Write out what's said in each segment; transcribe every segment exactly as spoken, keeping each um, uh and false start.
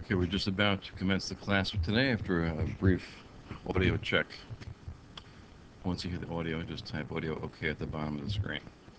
Okay, we're just about to commence the class for today after a brief audio check. Once you hear the audio, just type audio OK at the bottom of the screen.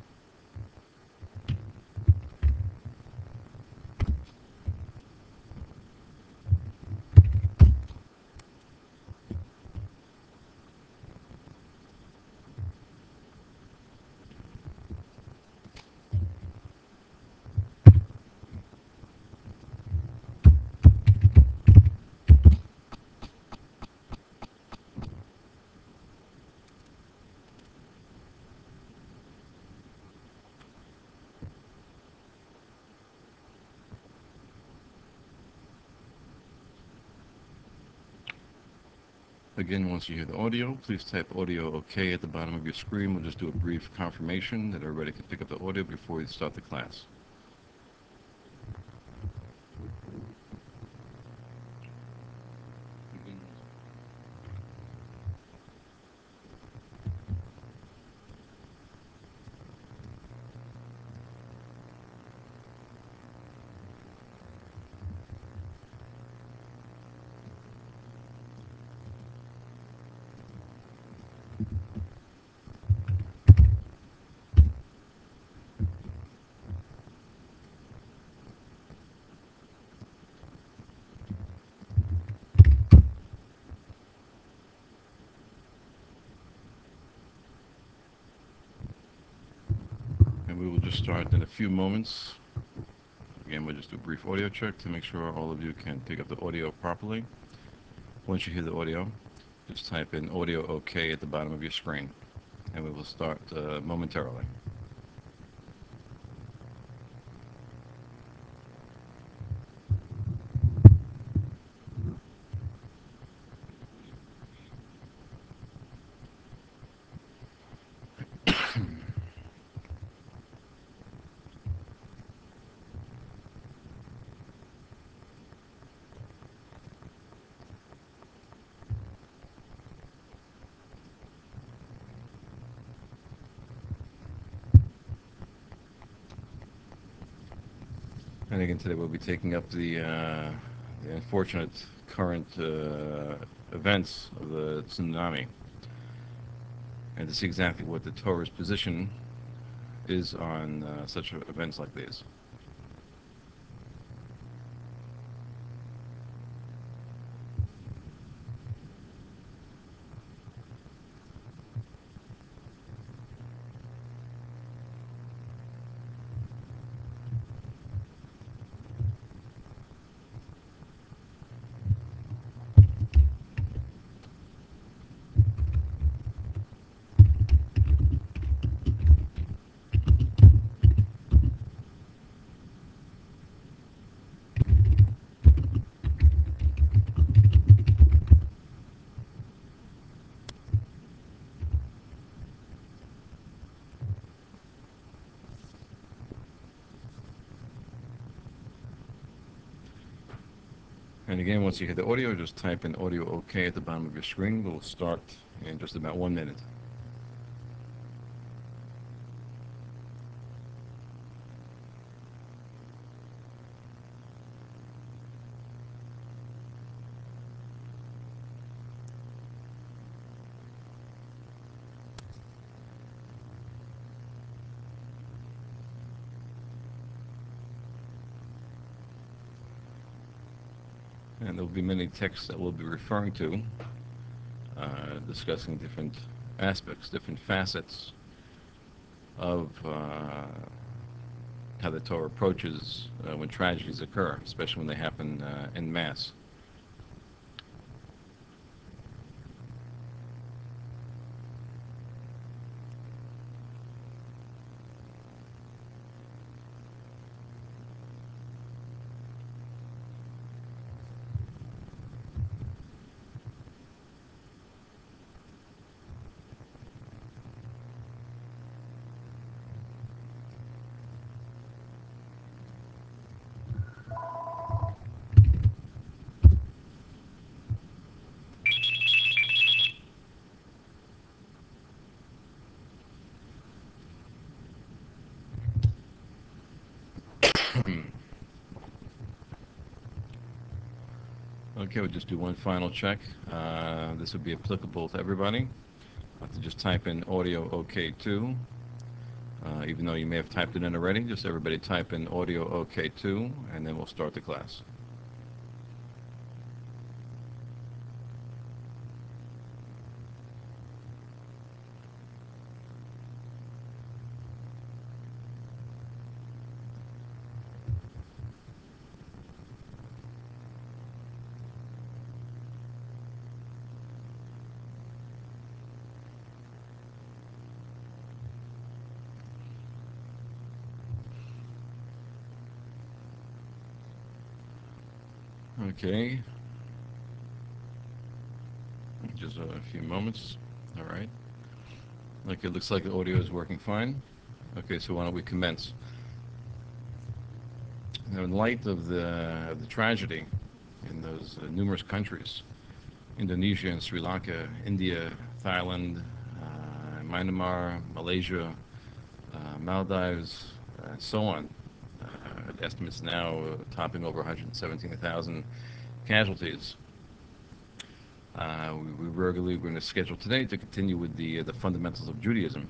Again, once you hear the audio, please type audio OK at the bottom of your screen. We'll just do a brief confirmation that everybody can pick up the audio before we start the class. And we will just start in a few moments. Again, we'll just do a brief audio check to make sure all of you can pick up the audio properly. Once you hear the audio, just type in audio OK at the bottom of your screen, and we will start uh, momentarily. And again, today we'll be taking up the, uh, the unfortunate current uh, events of the tsunami, and to see exactly what the Torah's position is on uh, such events like these. And again, once you hear the audio, just type in audio OK at the bottom of your screen. We'll start in just about one minute. And there will be many texts that we'll be referring to, uh, discussing different aspects, different facets of uh, how the Torah approaches uh, when tragedies occur, especially when they happen uh, en masse. Okay, we'll just do one final check. Uh, this would be applicable to everybody. I'll have to just type in audio OK two. Uh, even though you may have typed it in already, just everybody type in audio OK two, and then we'll start the class. Okay, just a few moments. All right. Okay, it looks like the audio is working fine. Okay, so why don't we commence? Now, in light of the, of the tragedy in those uh, numerous countries, Indonesia and Sri Lanka, India, Thailand, uh, Myanmar, Malaysia, uh, Maldives, uh, and so on. Uh, estimates now uh, topping over one hundred seventeen thousand casualties. Uh, we, we regularly we're going to schedule today to continue with the uh, the fundamentals of Judaism.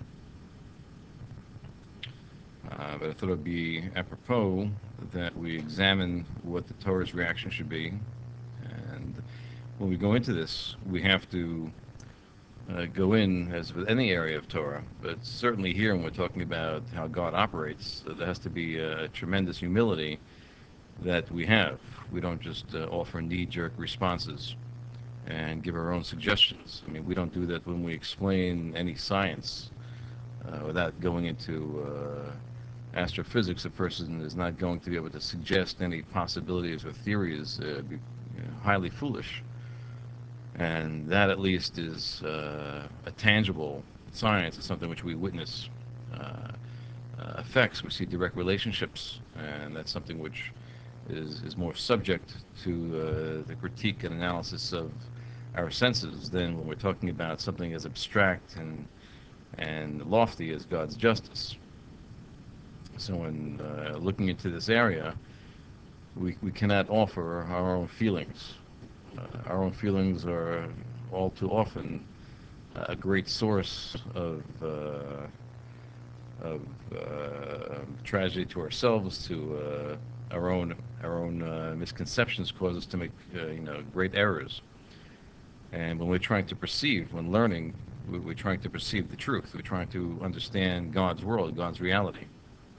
Uh, but I thought it would be apropos that we examine what the Torah's reaction should be. And when we go into this, we have to uh, go in, as with any area of Torah, but certainly here when we're talking about how God operates, uh, there has to be a tremendous humility that we have. We don't just uh, offer knee-jerk responses and give our own suggestions. I mean, we don't do that when we explain any science uh, without going into uh, astrophysics. A person is not going to be able to suggest any possibilities or theories. Uh, be you know, highly foolish. And that at least is uh, a tangible science. It's something which we witness uh, uh, effects. We see direct relationships, and that's something which is, is more subject to uh, the critique and analysis of our senses than when we're talking about something as abstract and and lofty as God's justice. So in uh, looking into this area, we, we cannot offer our own feelings. Uh, our own feelings are all too often a great source of uh, of uh, tragedy to ourselves, to uh, our own our own uh, misconceptions cause us to make uh, you know great errors. And when we're trying to perceive, when learning, we're trying to perceive the truth. We're trying to understand God's world, God's reality.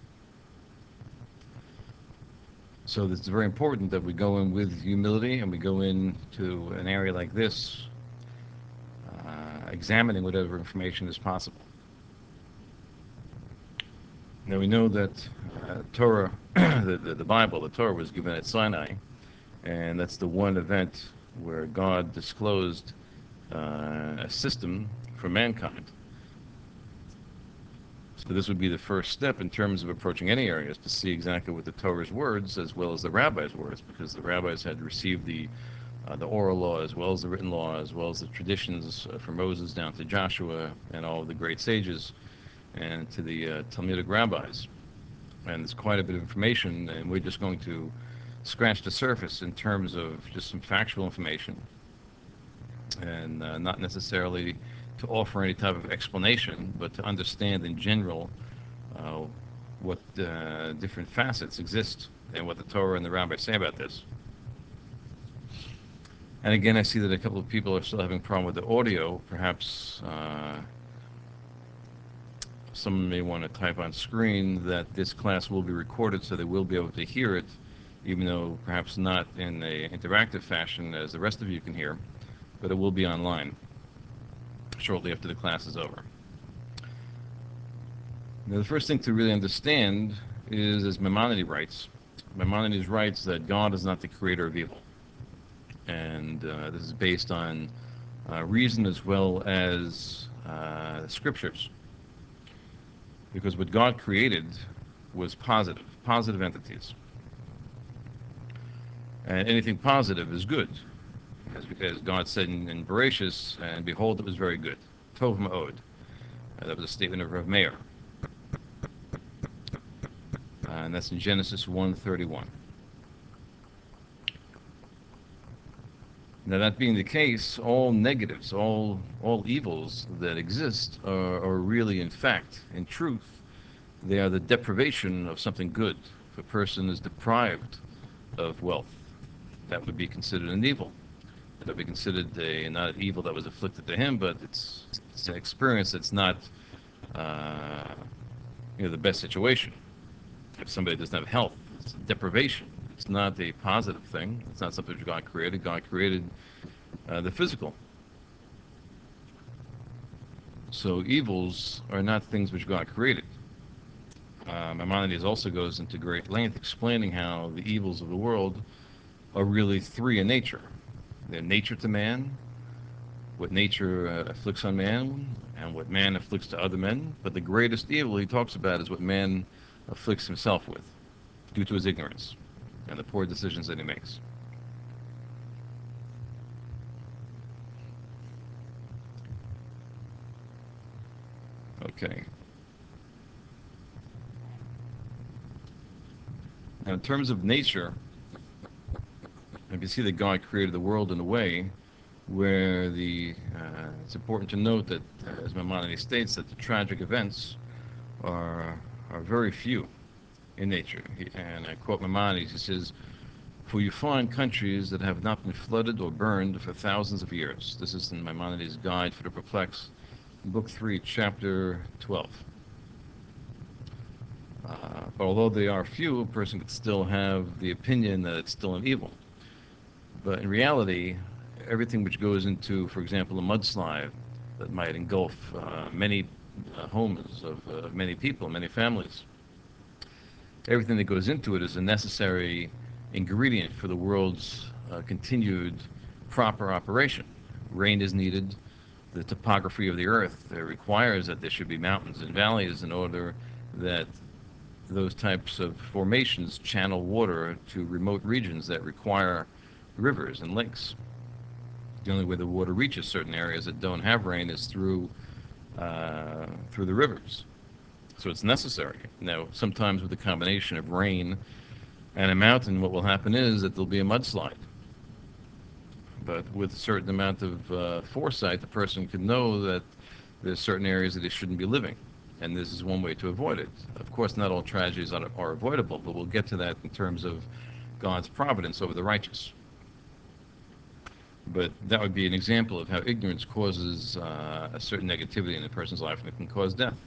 So it's very important that we go in with humility and we go into an area like this, uh, examining whatever information is possible. Now we know that uh, Torah, the, the, the Bible, the Torah was given at Sinai, and that's the one event where God disclosed uh, a system for mankind. So this would be the first step in terms of approaching any areas to see exactly what the Torah's words as well as the rabbis' words, because the rabbis had received the uh, the oral law as well as the written law as well as the traditions uh, from Moses down to Joshua and all of the great sages and to the uh, Talmudic rabbis. And there's quite a bit of information, and we're just going to scratch the surface in terms of just some factual information and uh, not necessarily to offer any type of explanation, but to understand in general uh, what uh, different facets exist and what the Torah and the rabbis say about this. And again, I see that a couple of people are still having a problem with the audio. Perhaps uh, someone may want to type on screen that this class will be recorded so they will be able to hear it, even though perhaps not in an interactive fashion as the rest of you can hear, but it will be online shortly after the class is over. Now, the first thing to really understand is, as Maimonides writes, Maimonides writes that God is not the creator of evil. And uh, this is based on uh, reason as well as uh, scriptures. Because what God created was positive, positive entities. And anything positive is good. As, as God said in, in Bereshis, and behold, it was very good. Tov ma'od. Uh, that was a statement of Rav Meir. Uh, and that's in Genesis one thirty-one. Now, that being the case, all negatives, all all evils that exist are, are really, in fact, in truth, they are the deprivation of something good. If a person is deprived of wealth, that would be considered an evil. That would be considered a not an evil that was afflicted to him, but it's, it's an experience that's not, uh, you know, the best situation. If somebody doesn't have health, it's a deprivation. It's not a positive thing. It's not something that God created. God created uh, the physical. So evils are not things which God created. Uh, Maimonides also goes into great length explaining how the evils of the world are really three in nature. They're nature to man, what nature uh, afflicts on man, and what man afflicts to other men. But the greatest evil he talks about is what man afflicts himself with due to his ignorance and the poor decisions that he makes. Okay. Now, in terms of nature, you can see that God created the world in a way where the uh, it's important to note that, uh, as Maimonides states, that the tragic events are are very few in nature. He, and I quote Maimonides. He says, "For you find countries that have not been flooded or burned for thousands of years." This is in Maimonides' Guide for the Perplexed, Book Three, Chapter Twelve. Uh, but although they are few, a person could still have the opinion that it's still an evil. But in reality, everything which goes into, for example, a mudslide that might engulf uh, many uh, homes of uh, many people, many families, everything that goes into it is a necessary ingredient for the world's uh, continued proper operation. Rain is needed. The topography of the earth uh, requires that there should be mountains and valleys in order that those types of formations channel water to remote regions that require rivers and lakes. The only way the water reaches certain areas that don't have rain is through uh, through the rivers. So it's necessary. Now, sometimes with the combination of rain and a mountain, what will happen is that there'll be a mudslide. But with a certain amount of uh, foresight, the person can know that there's certain areas that they shouldn't be living. And this is one way to avoid it. Of course, not all tragedies are, are avoidable, but we'll get to that in terms of God's providence over the righteous. But that would be an example of how ignorance causes uh, a certain negativity in a person's life, and it can cause death.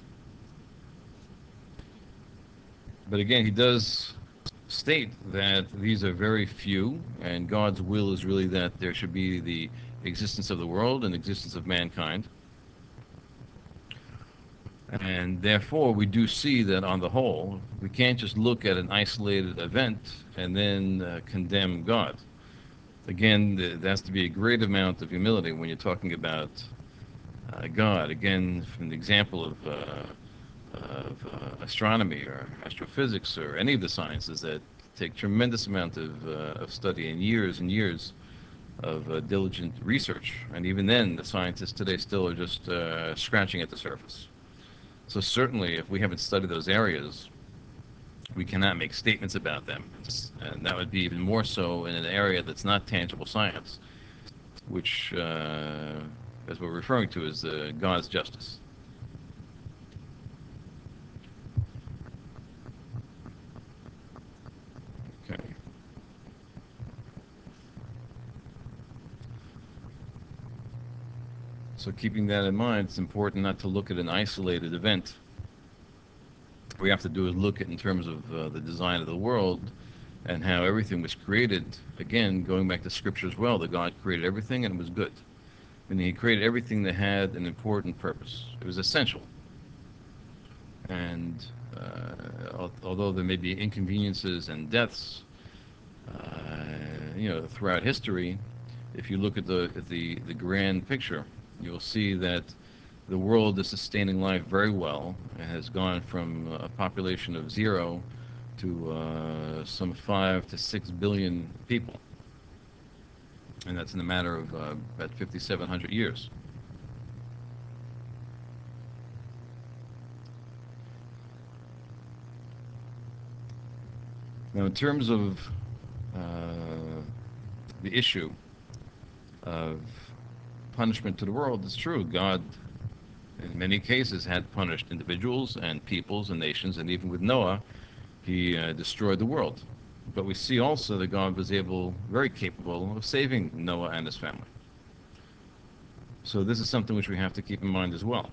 But again, he does state that these are very few, and God's will is really that there should be the existence of the world and existence of mankind. And therefore, we do see that on the whole, we can't just look at an isolated event and then uh, condemn God. Again, there has to be a great amount of humility when you're talking about uh, God. Again, from the example of, uh, of uh, astronomy or astrophysics or any of the sciences that take tremendous amount of, uh, of study and years and years of uh, diligent research. And even then, the scientists today still are just uh, scratching at the surface. So certainly, if we haven't studied those areas, we cannot make statements about them. And that would be even more so in an area that's not tangible science, which, uh, as we're referring to, is uh, God's justice. Okay. So keeping that in mind, it's important not to look at an isolated event. What we have to do is look at in terms of uh, the design of the world and how everything was created. Again, going back to Scripture as well, that God created everything and it was good. And He created everything that had an important purpose. It was essential. And uh, although there may be inconveniences and deaths, uh, you know, throughout history, if you look at the at the the grand picture, you'll see that the world is sustaining life very well. It has gone from a population of zero to uh, some five to six billion people, and that's in a matter of uh, about fifty-seven hundred years. Now, in terms of uh, the issue of punishment to the world, it's true. God, in many cases, had punished individuals and peoples and nations, and even with Noah, he uh, destroyed the world. But we see also that God was able, very capable, of saving Noah and his family. So this is something which we have to keep in mind as well.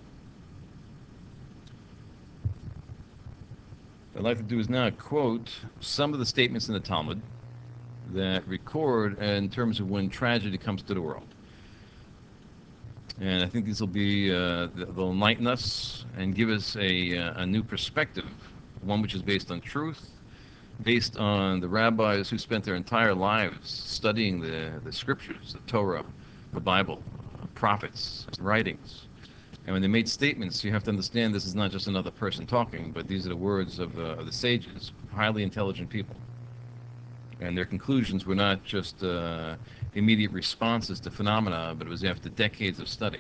What I'd like to do is now quote some of the statements in the Talmud that record in terms of when tragedy comes to the world. And I think these will be, uh, they'll enlighten us and give us a, uh, a new perspective, one which is based on truth, based on the rabbis who spent their entire lives studying the, the scriptures, the Torah, the Bible, uh, prophets, writings. And when they made statements, you have to understand this is not just another person talking, but these are the words of, uh, of the sages, highly intelligent people. And their conclusions were not just uh, immediate responses to phenomena, but it was after decades of study.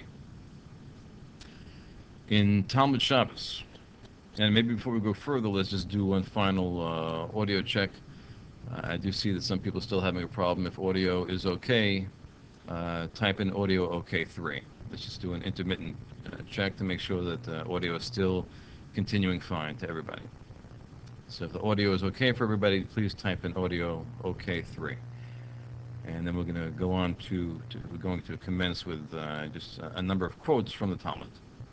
In Talmud Shabbos, and maybe before we go further, let's just do one final uh, audio check. Uh, I do see that some people are still having a problem. If audio is okay, uh, type in audio OK three. Let's just do an intermittent uh, check to make sure that uh, audio is still continuing fine to everybody. So if the audio is okay for everybody, please type in audio OK three. And then we're going to go on to, to we're going to commence with uh, just a, a number of quotes from the Talmud.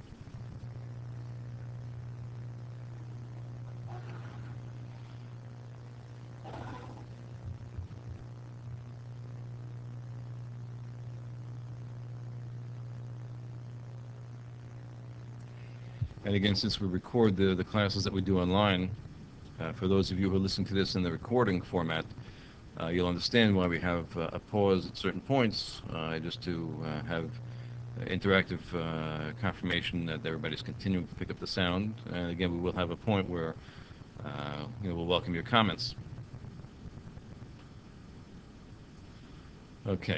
And again, since we record the, the classes that we do online, uh, for those of you who are listening to this in the recording format, uh, you'll understand why we have uh, a pause at certain points, uh, just to uh, have interactive uh, confirmation that everybody's continuing to pick up the sound. And again, we will have a point where uh, you know, we'll welcome your comments. Okay.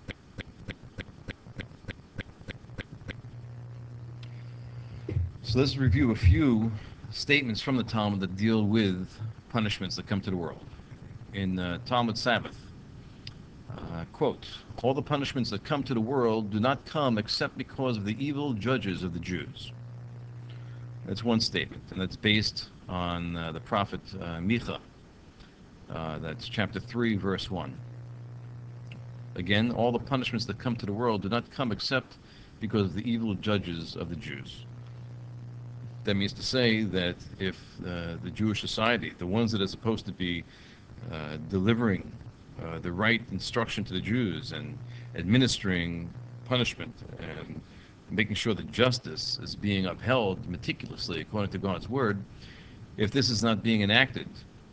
So let's review a few statements from the Talmud that deal with punishments that come to the world. In uh, Talmud Sabbath, uh, quote, all the punishments that come to the world do not come except because of the evil judges of the Jews. That's one statement, and that's based on uh, the prophet uh, Micha. Uh, that's chapter three, verse one. Again, all the punishments that come to the world do not come except because of the evil judges of the Jews. That means to say that if uh, the Jewish society, the ones that are supposed to be uh, delivering uh, the right instruction to the Jews and administering punishment and making sure that justice is being upheld meticulously according to God's word, if this is not being enacted,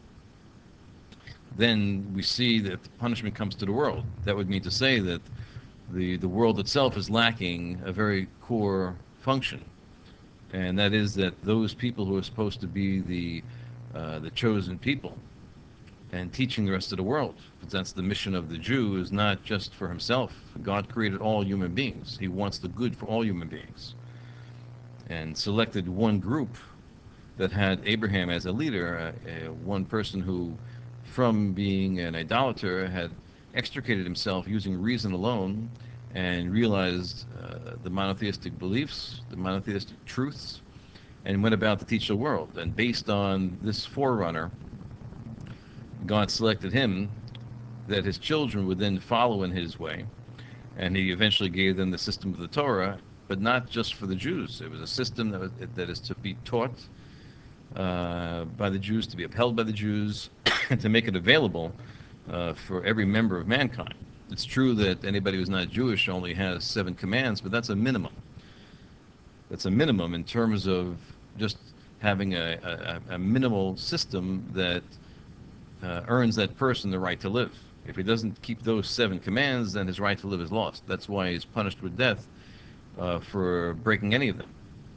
then we see that the punishment comes to the world. That would mean to say that the, the world itself is lacking a very core function. And that is that those people who are supposed to be the, uh, the chosen people and teaching the rest of the world, because that's the mission of the Jew, is not just for himself. God created all human beings. He wants the good for all human beings. And selected one group that had Abraham as a leader, uh, uh, one person who, from being an idolater, had extricated himself using reason alone and realized uh, the monotheistic beliefs, the monotheistic truths, and went about to teach the world. And based on this forerunner, God selected him that his children would then follow in his way. And he eventually gave them the system of the Torah, but not just for the Jews. It was a system that, was, that is to be taught uh, by the Jews, to be upheld by the Jews, and to make it available uh, for every member of mankind. It's true that anybody who's not Jewish only has seven commands, but that's a minimum. That's a minimum in terms of just having a, a, a minimal system that uh, earns that person the right to live. If he doesn't keep those seven commands, then his right to live is lost. That's why he's punished with death uh, for breaking any of them.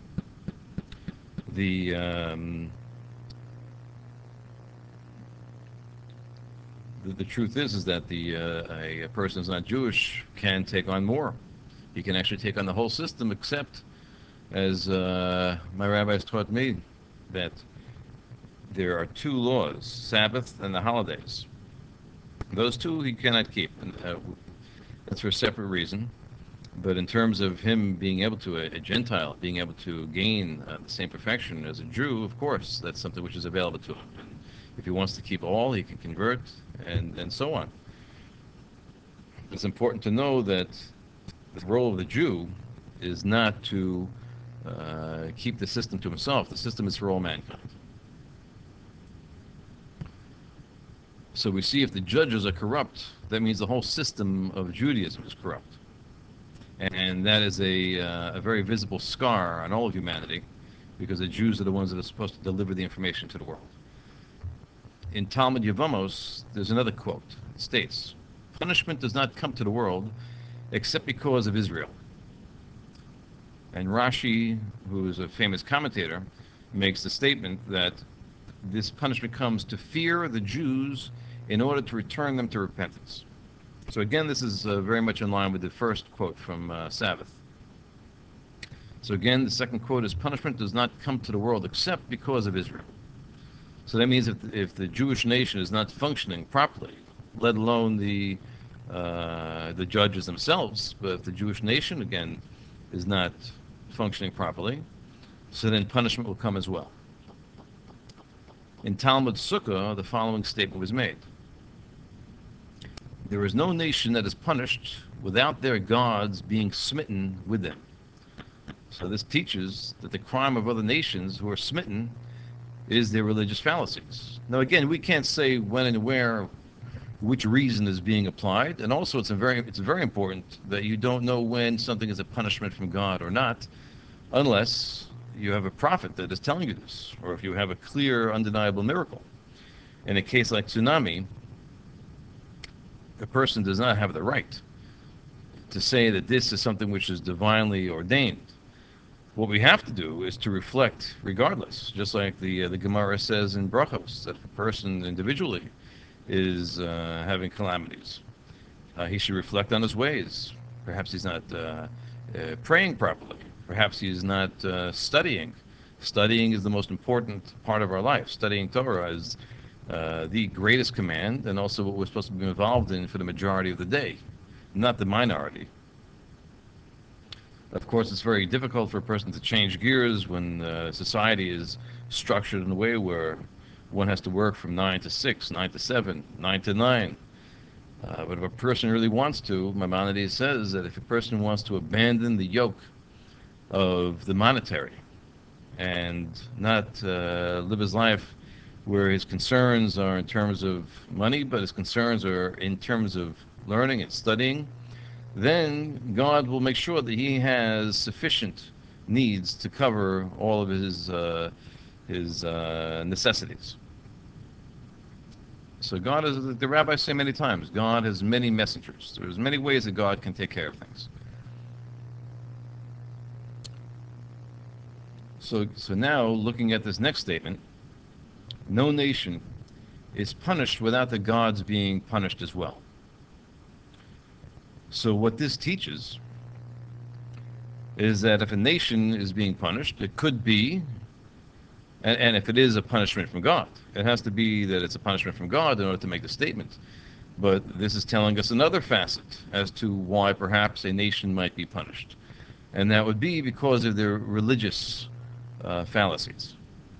The um, The, the truth is, is that the uh, a, a person who's not Jewish can take on more. He can actually take on the whole system, except, as uh, my rabbis taught me, that there are two laws: Sabbath and the holidays. Those two he cannot keep. And, uh, That's for a separate reason. But in terms of him being able to, a, a Gentile, being able to gain uh, the same perfection as a Jew, of course, that's something which is available to him. And if he wants to keep all, he can convert, and, and so on. It's important to know that the role of the Jew is not to uh, keep the system to himself. The system is for all mankind. So we see if the judges are corrupt, that means the whole system of Judaism is corrupt. And that is a, uh, a very visible scar on all of humanity, because the Jews are the ones that are supposed to deliver the information to the world. In Talmud Yevamos, there's another quote. It states, "Punishment does not come to the world except because of Israel." And Rashi, who is a famous commentator, makes the statement that this punishment comes to fear the Jews in order to return them to repentance. So again, this is uh, very much in line with the first quote from uh, Sabbath. So again, the second quote is, "Punishment does not come to the world except because of Israel." So that means if the, if the Jewish nation is not functioning properly, let alone the uh, the judges themselves, but if the Jewish nation again is not functioning properly, so then punishment will come as well. In Talmud Sukkah, the following statement was made: "There is no nation that is punished without their gods being smitten with them." So this teaches that the crime of other nations who are smitten is their religious fallacies. Now again, we can't say when and where which reason is being applied, and also it's a very it's very important that you don't know when something is a punishment from God or not, unless you have a prophet that is telling you this, or if you have a clear, undeniable miracle. In a case like tsunami, a person does not have the right to say that this is something which is divinely ordained. What we have to do is to reflect regardless, just like the uh, the Gemara says in Brachos, that if a person individually is uh, having calamities, uh, he should reflect on his ways. Perhaps he's not uh, uh, praying properly. Perhaps he's not uh, studying. Studying is the most important part of our life. Studying Torah is uh, the greatest command, and also what we're supposed to be involved in for the majority of the day, not the minority. Of course, it's very difficult for a person to change gears when uh, society is structured in a way where one has to work from nine to six, nine to seven, nine to nine. Uh, but if a person really wants to, Maimonides says that if a person wants to abandon the yoke of the monetary and not uh, live his life where his concerns are in terms of money, but his concerns are in terms of learning and studying, then God will make sure that he has sufficient needs to cover all of his uh, his uh, necessities. So God is, the rabbis say many times, God has many messengers. There's many ways that God can take care of things. So, so now looking at this next statement, no nation is punished without the gods being punished as well. So what this teaches is that if a nation is being punished, it could be, and, and if it is a punishment from God, it has to be that it's a punishment from God in order to make the statement. But this is telling us another facet as to why perhaps a nation might be punished. And that would be because of their religious uh, fallacies.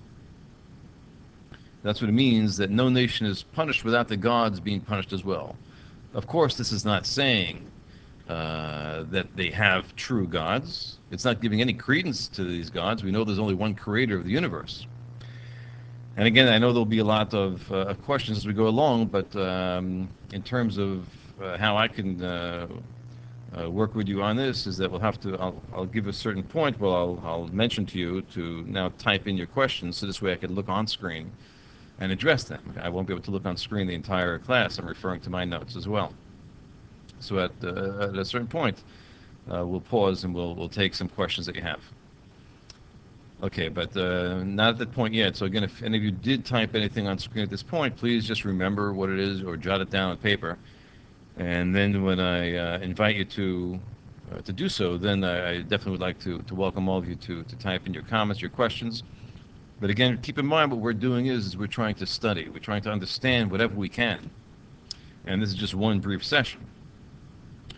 That's what it means that no nation is punished without the gods being punished as well. Of course, this is not saying uh, that they have true gods. It's not giving any credence to these gods. We know there's only one creator of the universe. And again, I know there'll be a lot of uh, questions as we go along, but um, in terms of uh, how I can uh, uh, work with you on this is that we'll have to, I'll, I'll give a certain point, well, I'll, I'll mention to you to now type in your questions so this way I can look on screen and address them. I won't be able to look on screen the entire class. I'm referring to my notes as well. So at, uh, at a certain point, uh, we'll pause and we'll, we'll take some questions that you have. Okay, but uh, not at that point yet. So again, if any of you did type anything on screen at this point, please just remember what it is or jot it down on paper. And then when I uh, invite you to uh, to do so, then I, I definitely would like to, to welcome all of you to, to type in your comments, your questions. But again, keep in mind what we're doing is, is we're trying to study. We're trying to understand whatever we can. And this is just one brief session.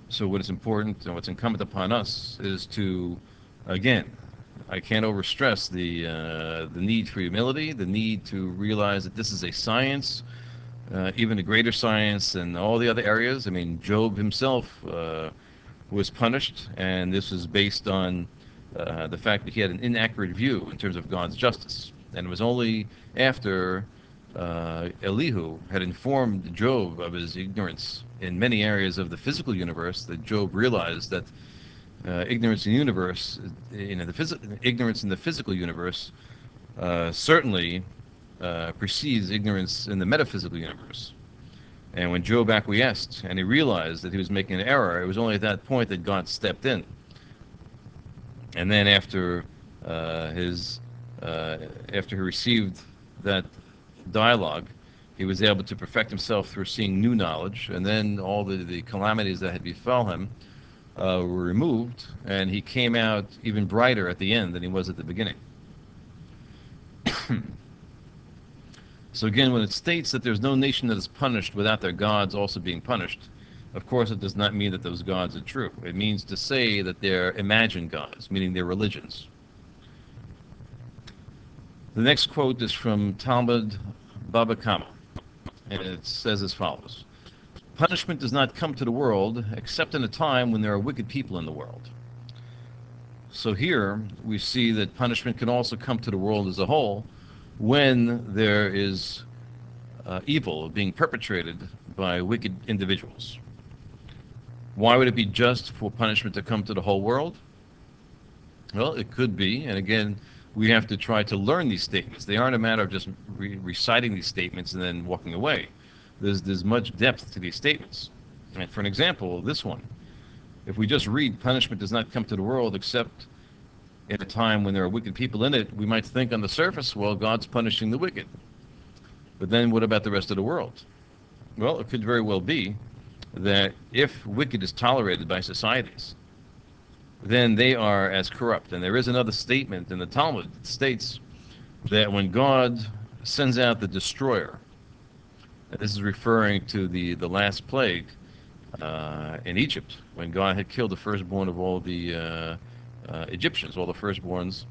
So what is important and what's incumbent upon us is to, again, I can't overstress the uh, the need for humility, the need to realize that this is a science, uh, even a greater science than all the other areas. I mean, Job himself uh, was punished, and this was based on uh, the fact that he had an inaccurate view in terms of God's justice. And it was only after uh, Elihu had informed Job of his ignorance in many areas of the physical universe that Job realized that uh, ignorance in the universe, you know, the phys- ignorance in the physical universe uh, certainly uh, precedes ignorance in the metaphysical universe. And when Job acquiesced and he realized that he was making an error, it was only at that point that God stepped in. And then after uh, his uh, after he received that dialogue, he was able to perfect himself through seeing new knowledge, and then all the, the calamities that had befell him uh, were removed, and he came out even brighter at the end than he was at the beginning. So again, when it states that there's no nation that is punished without their gods also being punished, of course it does not mean that those gods are true. It means to say that they're imagined gods, meaning they're religions. The next quote is from Talmud Baba Kama, and it says as follows: punishment does not come to the world except in a time when there are wicked people in the world. So here we see that punishment can also come to the world as a whole when there is uh, evil being perpetrated by wicked individuals. Why would it be just for punishment to come to the whole world? Well, it could be, and again, we have to try to learn these statements. They aren't a matter of just re- reciting these statements and then walking away. There's, there's much depth to these statements. And for an example, this one, if we just read punishment does not come to the world except in a time when there are wicked people in it, we might think on the surface, well, God's punishing the wicked. But then what about the rest of the world? Well, it could very well be that if wicked is tolerated by societies, then they are as corrupt. And there is another statement in the Talmud that states that when God sends out the destroyer, and this is referring to the, the last plague uh, in Egypt, when God had killed the firstborn of all the uh, uh, Egyptians, all the firstborns.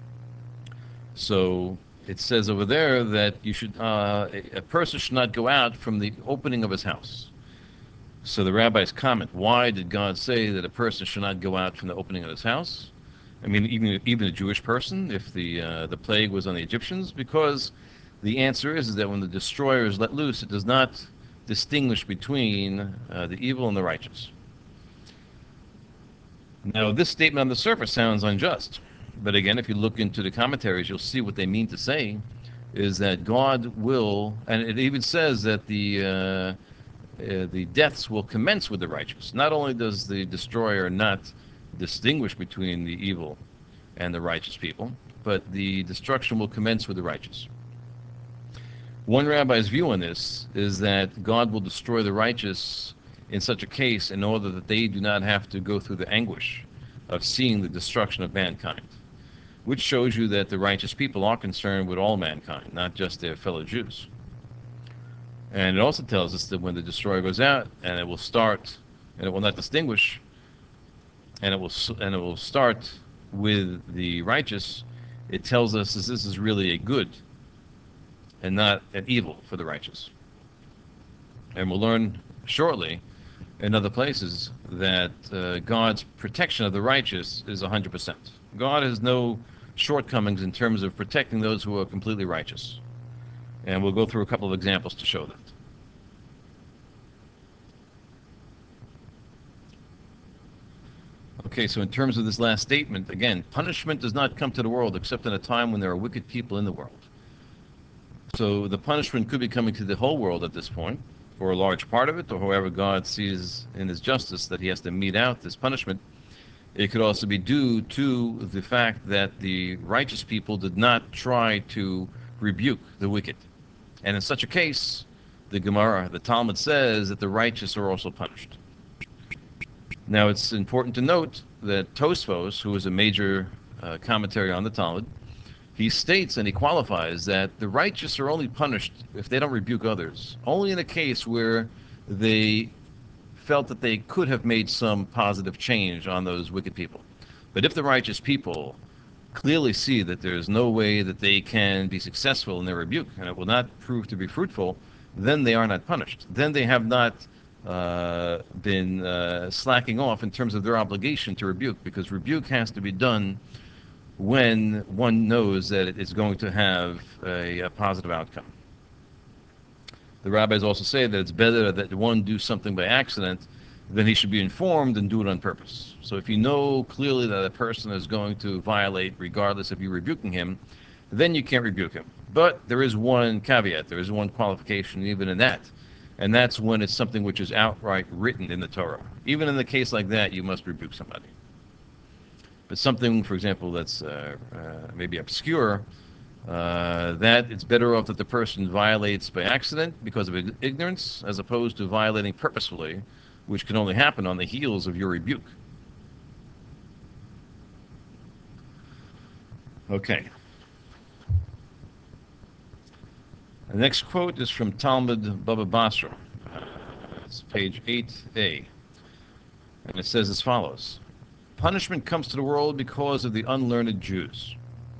So it says over there that you should uh, a, a person should not go out from the opening of his house. So the rabbis comment, why did God say that a person should not go out from the opening of his house? I mean, even even a Jewish person, if the uh, the plague was on the Egyptians, because the answer is, is that when the destroyer is let loose, it does not distinguish between uh, the evil and the righteous. Now, this statement on the surface sounds unjust, but again, if you look into the commentaries, you'll see what they mean to say is that God will, and it even says that the uh, uh, the deaths will commence with the righteous. Not only does the destroyer not distinguish between the evil and the righteous people, but the destruction will commence with the righteous. One rabbi's view on this is that God will destroy the righteous in such a case in order that they do not have to go through the anguish of seeing the destruction of mankind, which shows you that the righteous people are concerned with all mankind, not just their fellow Jews. And it also tells us that when the destroyer goes out, and it will start, and it will not distinguish, and it will and it will start with the righteous, it tells us that this is really a good and not an evil for the righteous. And we'll learn shortly in other places that uh, God's protection of the righteous is one hundred percent. God has no shortcomings in terms of protecting those who are completely righteous. And we'll go through a couple of examples to show that. Okay, so in terms of this last statement, again, punishment does not come to the world except in a time when there are wicked people in the world. So the punishment could be coming to the whole world at this point, or a large part of it, or however God sees in his justice that he has to mete out this punishment. It could also be due to the fact that the righteous people did not try to rebuke the wicked. And in such a case, the Gemara, the Talmud says that the righteous are also punished. Now, it's important to note that Tosfos, who is a major uh, commentary on the Talmud, he states and he qualifies that the righteous are only punished if they don't rebuke others, only in a case where they felt that they could have made some positive change on those wicked people. But if the righteous people clearly see that there is no way that they can be successful in their rebuke, and it will not prove to be fruitful, then they are not punished. Then they have not uh, been uh, slacking off in terms of their obligation to rebuke, because rebuke has to be done when one knows that it is going to have a, a positive outcome. The rabbis also say that it's better that one do something by accident than he should be informed and do it on purpose. So if you know clearly that a person is going to violate regardless of you rebuking him, then you can't rebuke him. But there is one caveat, there is one qualification even in that, and that's when it's something which is outright written in the Torah. Even in the case like that, you must rebuke somebody. But something, for example, that's uh, uh, maybe obscure, uh, that it's better off that the person violates by accident because of ignorance, as opposed to violating purposefully, which can only happen on the heels of your rebuke. Okay. The next quote is from Talmud Baba Basra. Uh, it's page eight A. And it says as follows: punishment comes to the world because of the unlearned Jews.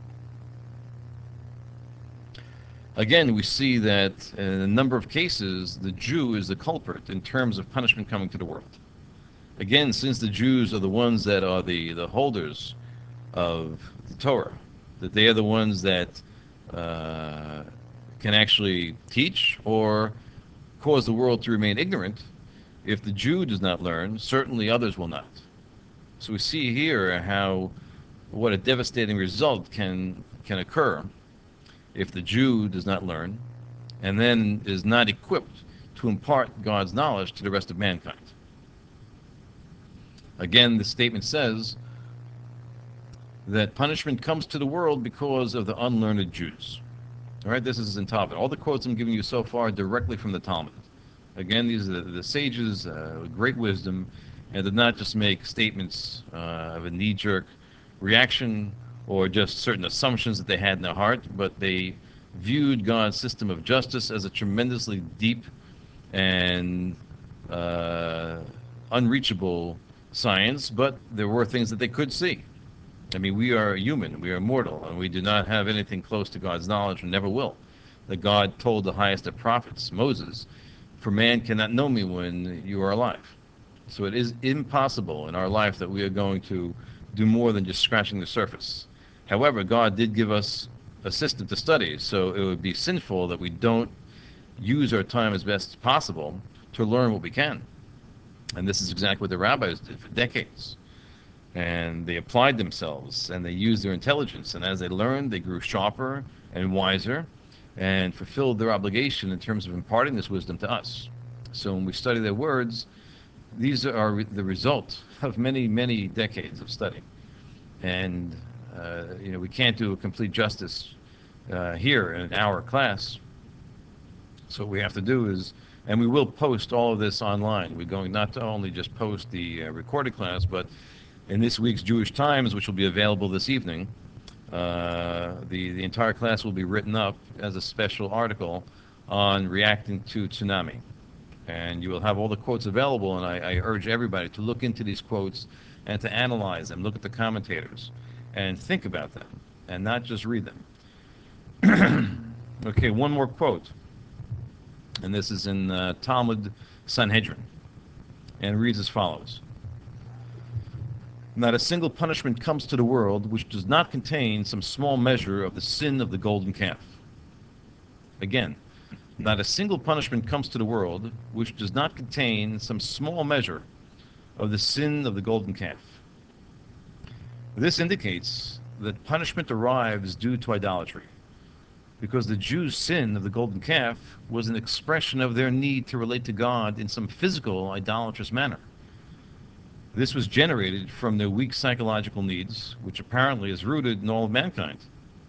Again, we see that in a number of cases, the Jew is the culprit in terms of punishment coming to the world. Again, since the Jews are the ones that are the, the holders of the Torah, that they are the ones that uh, can actually teach or cause the world to remain ignorant, if the Jew does not learn, certainly others will not. So we see here how what a devastating result can can occur if the Jew does not learn and then is not equipped to impart God's knowledge to the rest of mankind. Again, the statement says that punishment comes to the world because of the unlearned Jews. All right, this is in Talmud. All the quotes I'm giving you so far are directly from the Talmud. Again, these are the, the sages, uh, with great wisdom, and did not just make statements uh, of a knee-jerk reaction or just certain assumptions that they had in their heart, but they viewed God's system of justice as a tremendously deep and uh, unreachable science, but there were things that they could see. I mean, we are human, we are mortal, and we do not have anything close to God's knowledge and never will. That God told the highest of prophets, Moses, "For man cannot know me when you are alive." So it is impossible in our life that we are going to do more than just scratching the surface. However, God did give us a system to study, so it would be sinful that we don't use our time as best as possible to learn what we can. And this is exactly what the rabbis did for decades. And they applied themselves and they used their intelligence. And as they learned, they grew sharper and wiser and fulfilled their obligation in terms of imparting this wisdom to us. So when we study their words, these are the result of many, many decades of study. And, uh, you know, we can't do a complete justice uh, here in our class. So what we have to do is, and we will post all of this online. We're going not to only just post the uh, recorded class, but in this week's Jewish Times, which will be available this evening, uh, the, the entire class will be written up as a special article on reacting to tsunami. And you will have all the quotes available, and I, I urge everybody to look into these quotes and to analyze them, look at the commentators, and think about them, and not just read them. Okay, one more quote, and this is in uh, Talmud Sanhedrin, and reads as follows: "Not a single punishment comes to the world which does not contain some small measure of the sin of the golden calf." Again, not a single punishment comes to the world which does not contain some small measure of the sin of the golden calf. This indicates that punishment arrives due to idolatry, because the Jews' sin of the golden calf was an expression of their need to relate to God in some physical, idolatrous manner. This was generated from their weak psychological needs, which apparently is rooted in all of mankind.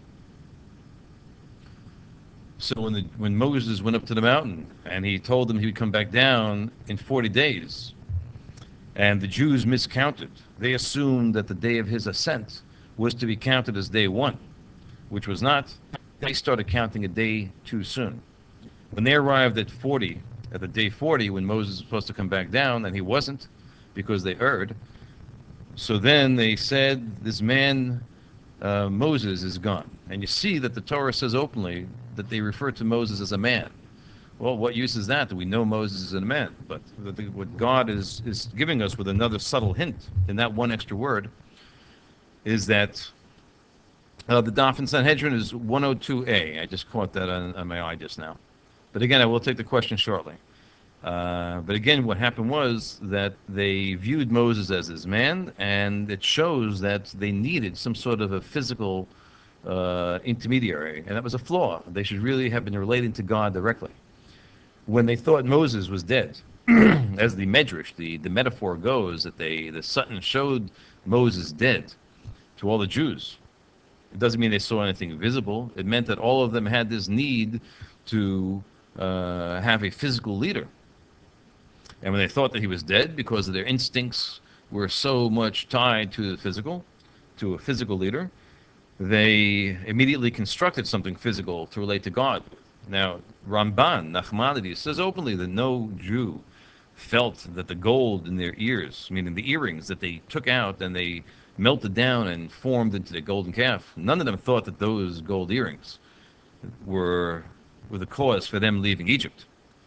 So when, the, when Moses went up to the mountain and he told them he would come back down in forty days, and the Jews miscounted, they assumed that the day of his ascent was to be counted as day one, which was not. They started counting a day too soon. When they arrived at forty, at the day forty when Moses was supposed to come back down, and he wasn't because they erred. So then they said, this man, uh, Moses, is gone. And you see that the Torah says openly that they refer to Moses as a man. Well, what use is that? That we know Moses is a man. But what God is, is giving us with another subtle hint in that one extra word is that uh, the Daf in Sanhedrin is one oh two A. I just caught that on, on my eye just now. But again, I will take the question shortly. Uh, but again, what happened was that they viewed Moses as his man, and it shows that they needed some sort of a physical uh, intermediary, and that was a flaw. They should really have been relating to God directly. When they thought Moses was dead, as the medrash, the, the metaphor goes, that they the Sutton showed Moses dead to all the Jews. It doesn't mean they saw anything visible. It meant that all of them had this need to uh, have a physical leader. And when they thought that he was dead because their instincts were so much tied to the physical, to a physical leader, they immediately constructed something physical to relate to God. Now, Ramban, Nachmanides, says openly that no Jew felt that the gold in their ears, meaning the earrings that they took out and they melted down and formed into the golden calf, none of them thought that those gold earrings were, were the cause for them leaving Egypt.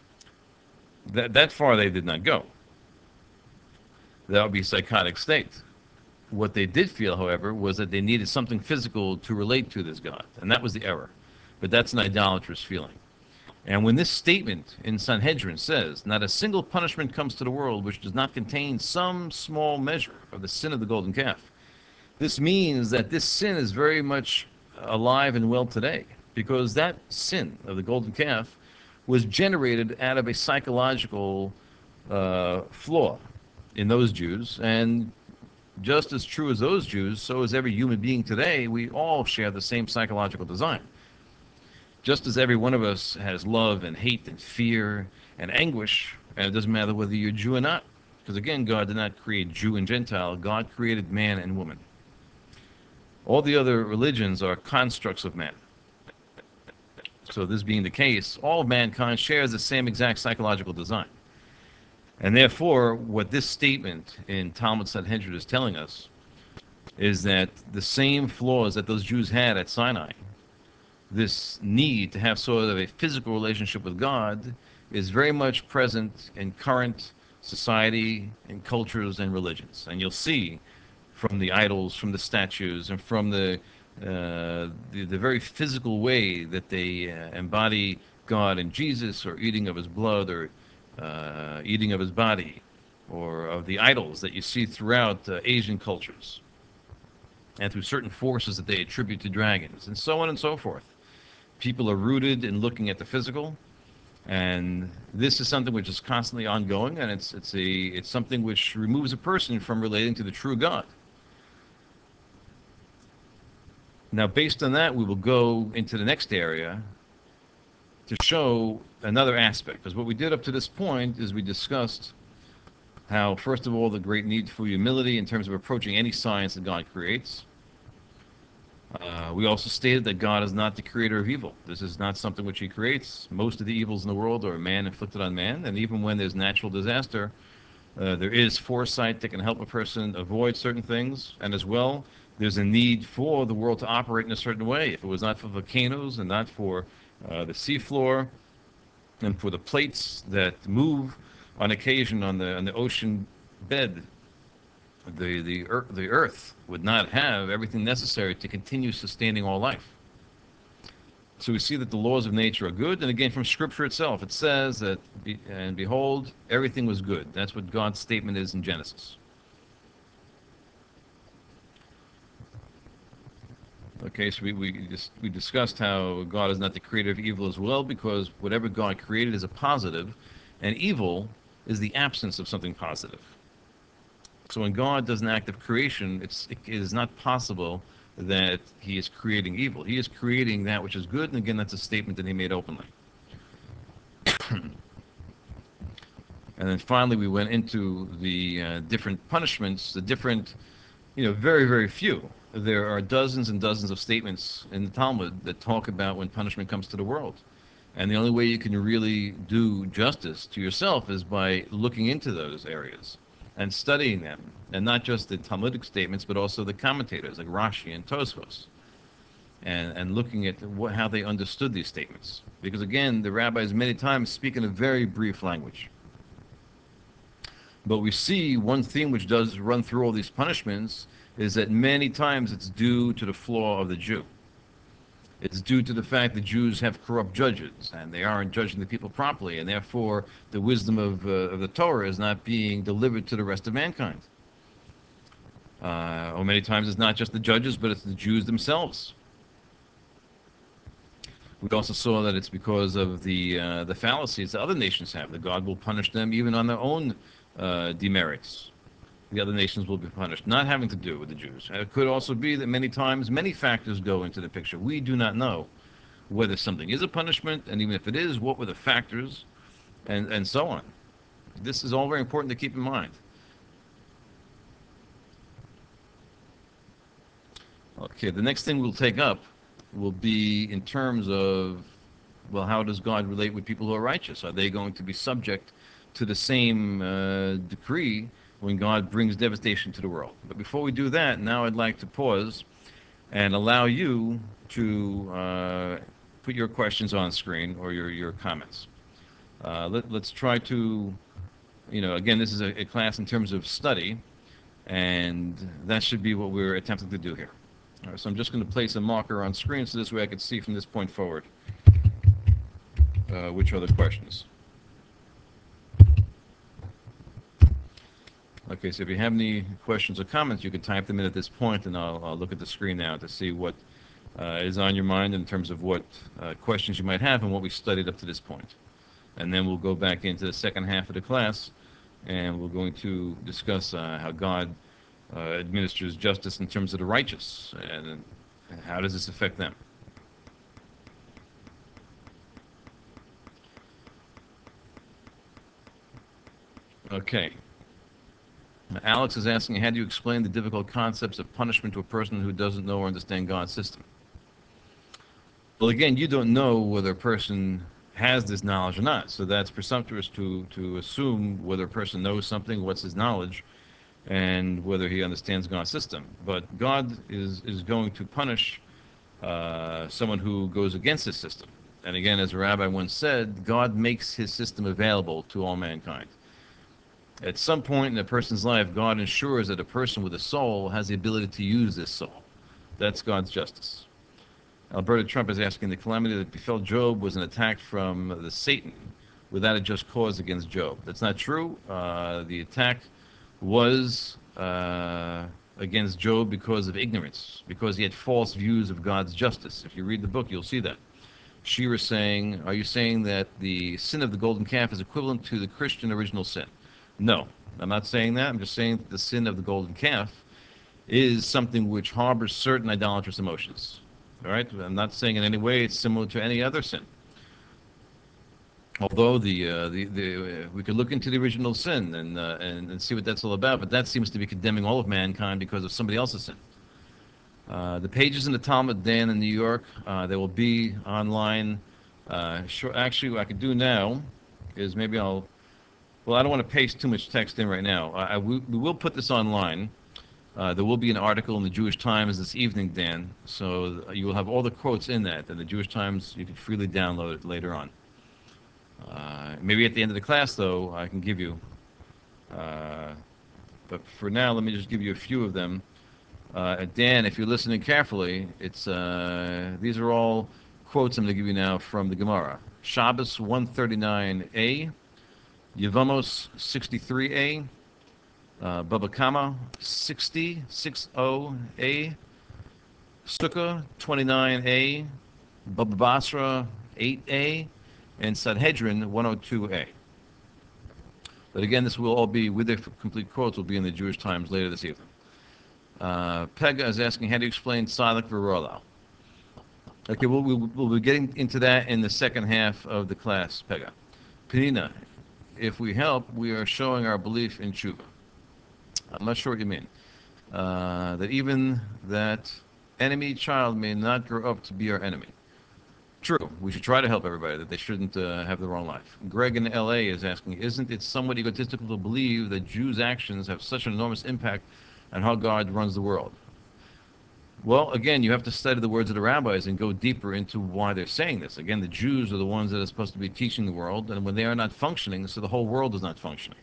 That, that far they did not go. That would be a psychotic state. What they did feel, however, was that they needed something physical to relate to this God, and that was the error. But that's an idolatrous feeling. And when this statement in Sanhedrin says, not a single punishment comes to the world which does not contain some small measure of the sin of the golden calf, this means that this sin is very much alive and well today, because that sin of the golden calf was generated out of a psychological uh, flaw in those Jews, and just as true as those Jews, so is every human being today. We all share the same psychological design. Just as every one of us has love and hate and fear and anguish, and it doesn't matter whether you're Jew or not, because again, God did not create Jew and Gentile. God created man and woman. All the other religions are constructs of man. So this being the case, all of mankind shares the same exact psychological design. And therefore, what this statement in Talmud Sanhedrin is telling us is that the same flaws that those Jews had at Sinai, this need to have sort of a physical relationship with God, is very much present in current society and cultures and religions. And you'll see from the idols, from the statues, and from the uh, the, the very physical way that they uh, embody God in Jesus, or eating of his blood, or uh, eating of his body, or of the idols that you see throughout uh, Asian cultures, and through certain forces that they attribute to dragons, and so on and so forth. People are rooted in looking at the physical, and this is something which is constantly ongoing, and it's it's a it's something which removes a person from relating to the true God. Now, based on that, we will go into the next area to show another aspect. Because what we did up to this point is we discussed how, first of all, the great need for humility in terms of approaching any science that God creates. Uh, we also stated that God is not the creator of evil. This is not something which he creates. Most of the evils in the world are man inflicted on man. And even when there's natural disaster, uh, there is foresight that can help a person avoid certain things. And as well, there's a need for the world to operate in a certain way. If it was not for volcanoes and not for uh, the seafloor and for the plates that move on occasion on the on the ocean bed, the the earth, the earth would not have everything necessary to continue sustaining all life. So we see that the laws of nature are good, and again from Scripture itself, it says that, be, and behold, everything was good. That's what God's statement is in Genesis. Okay, so we, we, just, we discussed how God is not the creator of evil as well, because whatever God created is a positive, and evil is the absence of something positive. So when God does an act of creation, it's, it is not possible that he is creating evil. He is creating that which is good, and again, that's a statement that he made openly. And then finally, we went into the uh, different punishments, the different, you know, very, very few. There are dozens and dozens of statements in the Talmud that talk about when punishment comes to the world. And the only way you can really do justice to yourself is by looking into those areas and studying them, and not just the Talmudic statements, but also the commentators like Rashi and Tosfos, and, and looking at what, how they understood these statements. Because again, the rabbis many times speak in a very brief language. But we see one theme which does run through all these punishments is that many times it's due to the flaw of the Jew. It's due to the fact that Jews have corrupt judges and they aren't judging the people properly, and therefore the wisdom of, uh, of the Torah is not being delivered to the rest of mankind. Uh, or many times it's not just the judges, but it's the Jews themselves. We also saw that it's because of the uh, the fallacies that other nations have, that God will punish them even on their own uh, demerits. The other nations will be punished, not having to do with the Jews. It could also be that many times many factors go into the picture. We do not know whether something is a punishment, and even if it is, what were the factors, and, and so on. This is all very important to keep in mind. Okay, the next thing we'll take up will be in terms of, well, how does God relate with people who are righteous? Are they going to be subject to the same uh, decree when God brings devastation to the world? But before we do that, now I'd like to pause and allow you to uh, put your questions on screen, or your, your comments. Uh, let, let's try to, you know, again, this is a, a class in terms of study, and that should be what we're attempting to do here. All right, so I'm just going to place a marker on screen so this way I can see from this point forward uh, which are the questions. Okay, so if you have any questions or comments, you can type them in at this point, and I'll, I'll look at the screen now to see what uh, is on your mind in terms of what uh, questions you might have and what we studied up to this point. And then we'll go back into the second half of the class, and we're going to discuss uh, how God uh, administers justice in terms of the righteous, and how does this affect them. Okay. Alex is asking, how do you explain the difficult concepts of punishment to a person who doesn't know or understand God's system? Well, again, you don't know whether a person has this knowledge or not, so that's presumptuous to, to assume whether a person knows something, what's his knowledge, and whether he understands God's system. But God is, is going to punish uh, someone who goes against his system. And again, as a rabbi once said, God makes his system available to all mankind. At some point in a person's life, God ensures that a person with a soul has the ability to use this soul. That's God's justice. Alberta Trump is asking, the calamity that befell Job was an attack from the Satan without a just cause against Job. That's not true. Uh, the attack was uh, against Job because of ignorance, because he had false views of God's justice. If you read the book, you'll see that. She was saying, are you saying that the sin of the golden calf is equivalent to the Christian original sin? No, I'm not saying that. I'm just saying that the sin of the golden calf is something which harbors certain idolatrous emotions. All right? I'm not saying in any way it's similar to any other sin. Although the, uh, the, the uh, we could look into the original sin and, uh, and and see what that's all about, but that seems to be condemning all of mankind because of somebody else's sin. Uh, the pages in the Talmud, Dan, in New York, uh, they will be online. Uh, sure, actually, what I could do now is maybe I'll. Well, I don't want to paste too much text in right now. I, I we, we will put this online. Uh, there will be an article in the Jewish Times this evening, Dan. So you will have all the quotes in that, and the Jewish Times you can freely download it later on. Uh, maybe at the end of the class, though, I can give you. Uh, but for now, let me just give you a few of them. Uh, Dan, if you're listening carefully, it's uh, these are all quotes I'm going to give you now from the Gemara. Shabbos one thirty-nine a, Yevamos sixty-three a, uh, Baba Kama sixty, sixty a, Sukkah twenty-nine a, Baba Basra eight a, and Sanhedrin one oh two a. But again, this will all be, with the complete quotes, will be in the Jewish Times later this evening. Uh, Pega is asking, how do you explain Tzaddik v'Rola? Okay, we'll, we'll, we'll be getting into that in the second half of the class, Pega. Penina, if we help, we are showing our belief in tshuva. I'm not sure what you mean. Uh, that even that enemy child may not grow up to be our enemy. True. We should try to help everybody, that they shouldn't uh, have the wrong life. Greg in L A is asking, isn't it somewhat egotistical to believe that Jews' actions have such an enormous impact on how God runs the world? Well, again, you have to study the words of the rabbis and go deeper into why they're saying this. Again, the Jews are the ones that are supposed to be teaching the world, and when they are not functioning, so the whole world is not functioning.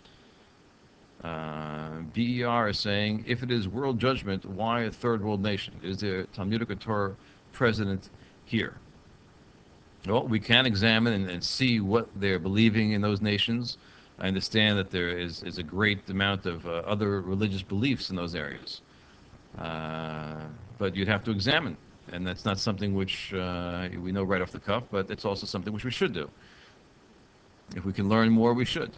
Uh, B E R is saying, if it is world judgment, why a third world nation? Is there a Talmudic or Torah president here? Well, we can examine and, and see what they're believing in those nations. I understand that there is, is a great amount of uh, other religious beliefs in those areas. Uh, but you'd have to examine, and that's not something which uh, we know right off the cuff, but it's also something which we should do. If we can learn more, we should.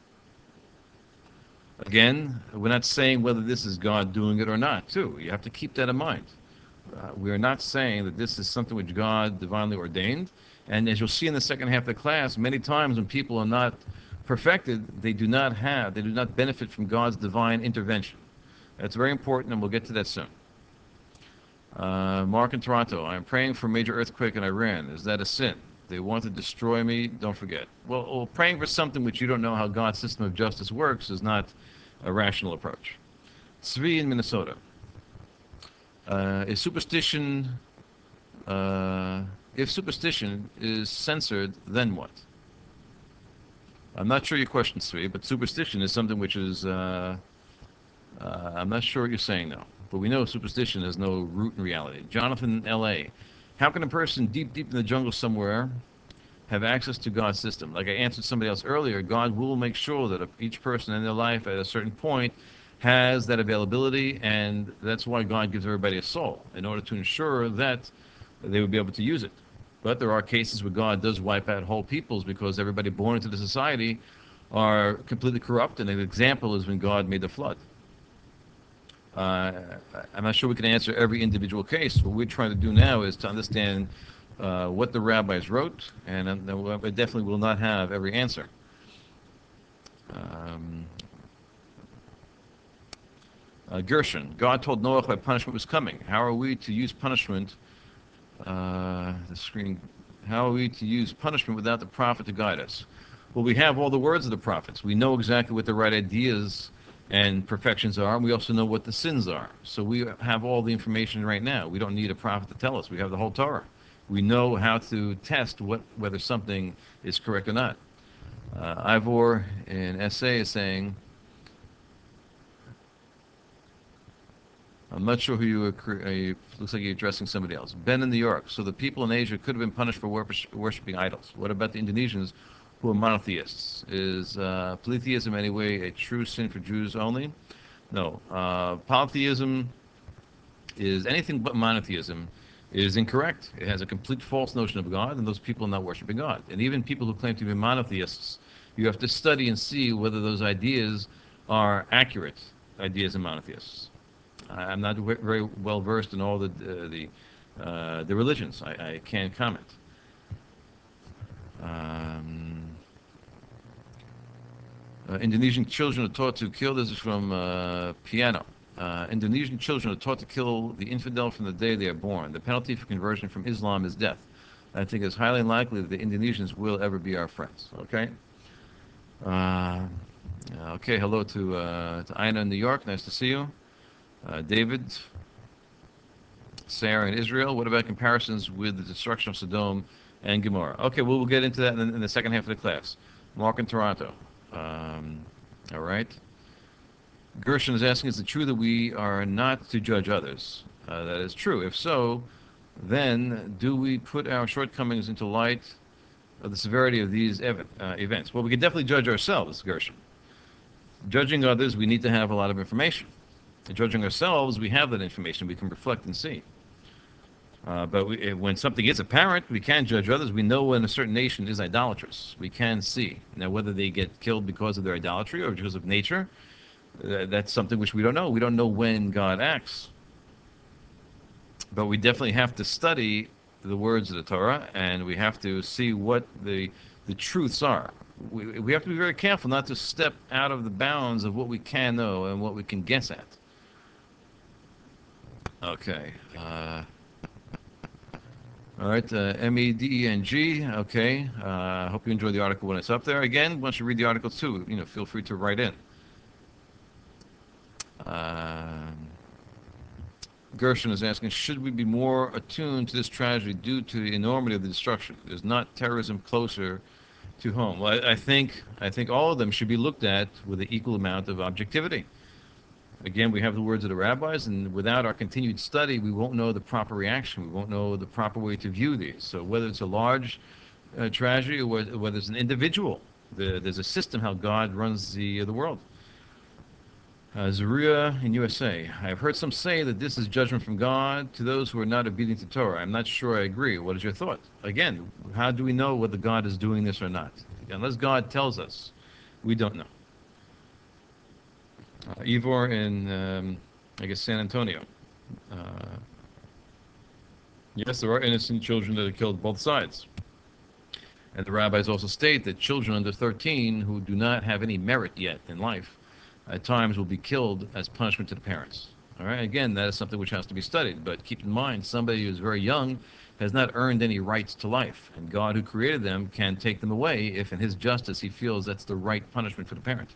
Again, we're not saying whether this is God doing it or not, too. You have to keep that in mind. Uh, we are not saying that this is something which God divinely ordained. And as you'll see in the second half of the class, many times when people are not perfected, they do not have, they do not benefit from God's divine intervention. That's very important, and we'll get to that soon. Uh, Mark in Toronto, I'm praying for a major earthquake in Iran. Is that a sin? They want to destroy me. Don't forget. Well, well, praying for something which you don't know how God's system of justice works is not a rational approach. Tzvi in Minnesota. Uh, is superstition, uh, if superstition is censored, then what? I'm not sure your question, Tzvi, but superstition is something which is, uh, uh, I'm not sure what you're saying now. But we know superstition has no root in reality. Jonathan in L A. How can a person deep, deep in the jungle somewhere have access to God's system? Like I answered somebody else earlier, God will make sure that each person in their life at a certain point has that availability, and that's why God gives everybody a soul, in order to ensure that they would be able to use it. But there are cases where God does wipe out whole peoples because everybody born into the society are completely corrupt, and an example is when God made the flood. Uh, I'm not sure we can answer every individual case. What we're trying to do now is to understand uh, what the rabbis wrote, and uh, we definitely will not have every answer. Um, uh, Gershon, God told Noah that punishment was coming. How are we to use punishment? Uh, the screen. How are we to use punishment without the prophet to guide us? Well, we have all the words of the prophets. We know exactly what the right ideas and perfections are, and we also know what the sins are. So we have all the information right now. We don't need a prophet to tell us. We have the whole Torah. We know how to test what whether something is correct or not. Uh, Ivor in S A is saying, I'm not sure who you were, uh, you, looks like you're addressing somebody else. Ben in New York. So the people in Asia could have been punished for worshiping idols. What about the Indonesians who are monotheists? Is uh, polytheism anyway a true sin for Jews only? No. Uh, polytheism is anything but monotheism is incorrect. It has a complete false notion of God, and those people are not worshiping God. And even people who claim to be monotheists, you have to study and see whether those ideas are accurate ideas of monotheists. I'm not very well versed in all the uh, the uh, the religions. I, I can't comment. Um, uh, Indonesian children are taught to kill. This is from uh, Piano. Uh, Indonesian children are taught to kill the infidel from the day they are born. The penalty for conversion from Islam is death. I think it's highly unlikely that the Indonesians will ever be our friends. Okay. Uh, okay. Hello to uh, to Ina in New York. Nice to see you. Uh, David. Sarah and Israel. What about comparisons with the destruction of Sodom and Gomorrah? Okay, well, we'll get into that in, in the second half of the class. Mark in Toronto. Um, all right. Gershon is asking, is it true that we are not to judge others? Uh, that is true. If so, then do we put our shortcomings into light of the severity of these ev uh, events? Well, we can definitely judge ourselves, Gershon. Judging others, we need to have a lot of information. Judging ourselves, we have that information. We can reflect and see. Uh, but we, when something is apparent, we can judge others. We know when a certain nation is idolatrous. We can see. Now, whether they get killed because of their idolatry or because of nature, uh, that's something which we don't know. We don't know when God acts. But we definitely have to study the words of the Torah, and we have to see what the, the truths are. We, we have to be very careful not to step out of the bounds of what we can know and what we can guess at. Okay. Uh, All right, uh, M E D E N G. Okay. I uh, hope you enjoy the article when it's up there. Again, once you read the article too, you know, feel free to write in. Uh, Gershon is asking, should we be more attuned to this tragedy due to the enormity of the destruction? Is not terrorism closer to home? Well, I, I think I think all of them should be looked at with an equal amount of objectivity. Again, we have the words of the rabbis, and without our continued study, we won't know the proper reaction. We won't know the proper way to view these. So whether it's a large uh, tragedy or whether it's an individual, the, there's a system how God runs the, uh, the world. Uh, Zaria in U S A. I have heard some say that this is judgment from God to those who are not obedient to Torah. I'm not sure I agree. What is your thought? Again, how do we know whether God is doing this or not? Unless God tells us, we don't know. Uh, Ivor in, um, I guess, San Antonio. Uh, yes, there are innocent children that are killed both sides. And the rabbis also state that children under thirteen who do not have any merit yet in life at times will be killed as punishment to the parents. All right, again, that is something which has to be studied. But keep in mind, somebody who is very young has not earned any rights to life. And God, who created them, can take them away if, in His justice, He feels that's the right punishment for the parent.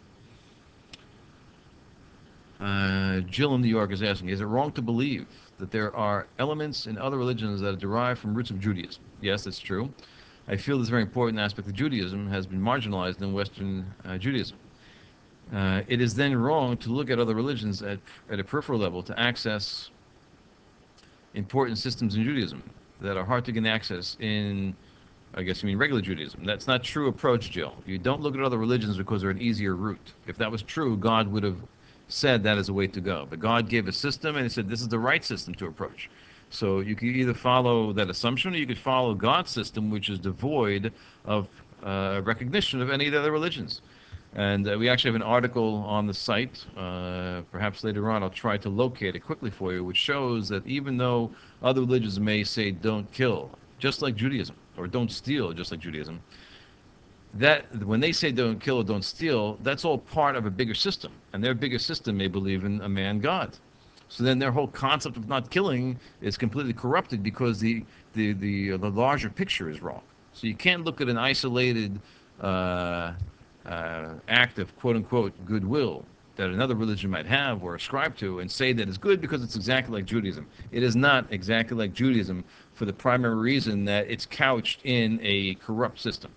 Uh, Jill in New York is asking, is it wrong to believe that there are elements in other religions that are derived from roots of Judaism? Yes, that's true. I feel this very important aspect of Judaism has been marginalized in Western uh, Judaism. Uh, it is then wrong to look at other religions at, at a peripheral level to access important systems in Judaism that are hard to gain access in, I guess you mean regular Judaism. That's not true approach, Jill. You don't look at other religions because they're an easier route. If that was true, God would have said that is a way to go. But God gave a system and He said this is the right system to approach. So you can either follow that assumption or you could follow God's system, which is devoid of uh, recognition of any of the other religions. And uh, we actually have an article on the site. Uh, perhaps later on I'll try to locate it quickly for you, which shows that even though other religions may say don't kill, just like Judaism, or don't steal, just like Judaism, that when they say don't kill or don't steal, that's all part of a bigger system. And their bigger system may believe in a man God. So then their whole concept of not killing is completely corrupted because the, the, the, uh, the larger picture is wrong. So you can't look at an isolated uh, uh, act of quote-unquote goodwill that another religion might have or ascribe to and say that it's good because it's exactly like Judaism. It is not exactly like Judaism for the primary reason that it's couched in a corrupt system.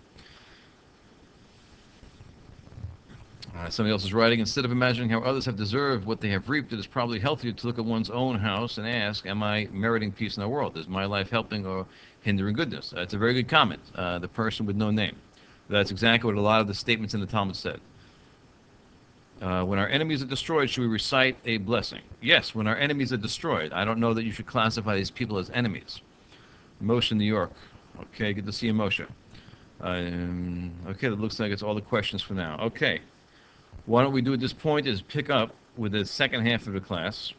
Uh, somebody else is writing, instead of imagining how others have deserved what they have reaped, it is probably healthier to look at one's own house and ask, am I meriting peace in the world? Is my life helping or hindering goodness? That's a very good comment. Uh, the person with no name. That's exactly what a lot of the statements in the Talmud said. Uh, when our enemies are destroyed, should we recite a blessing? Yes, when our enemies are destroyed. I don't know that you should classify these people as enemies. Moshe in New York. Okay, good to see you, Moshe. Um, okay, that looks like it's all the questions for now. Okay. Why don't we do at this point is pick up with the second half of the class.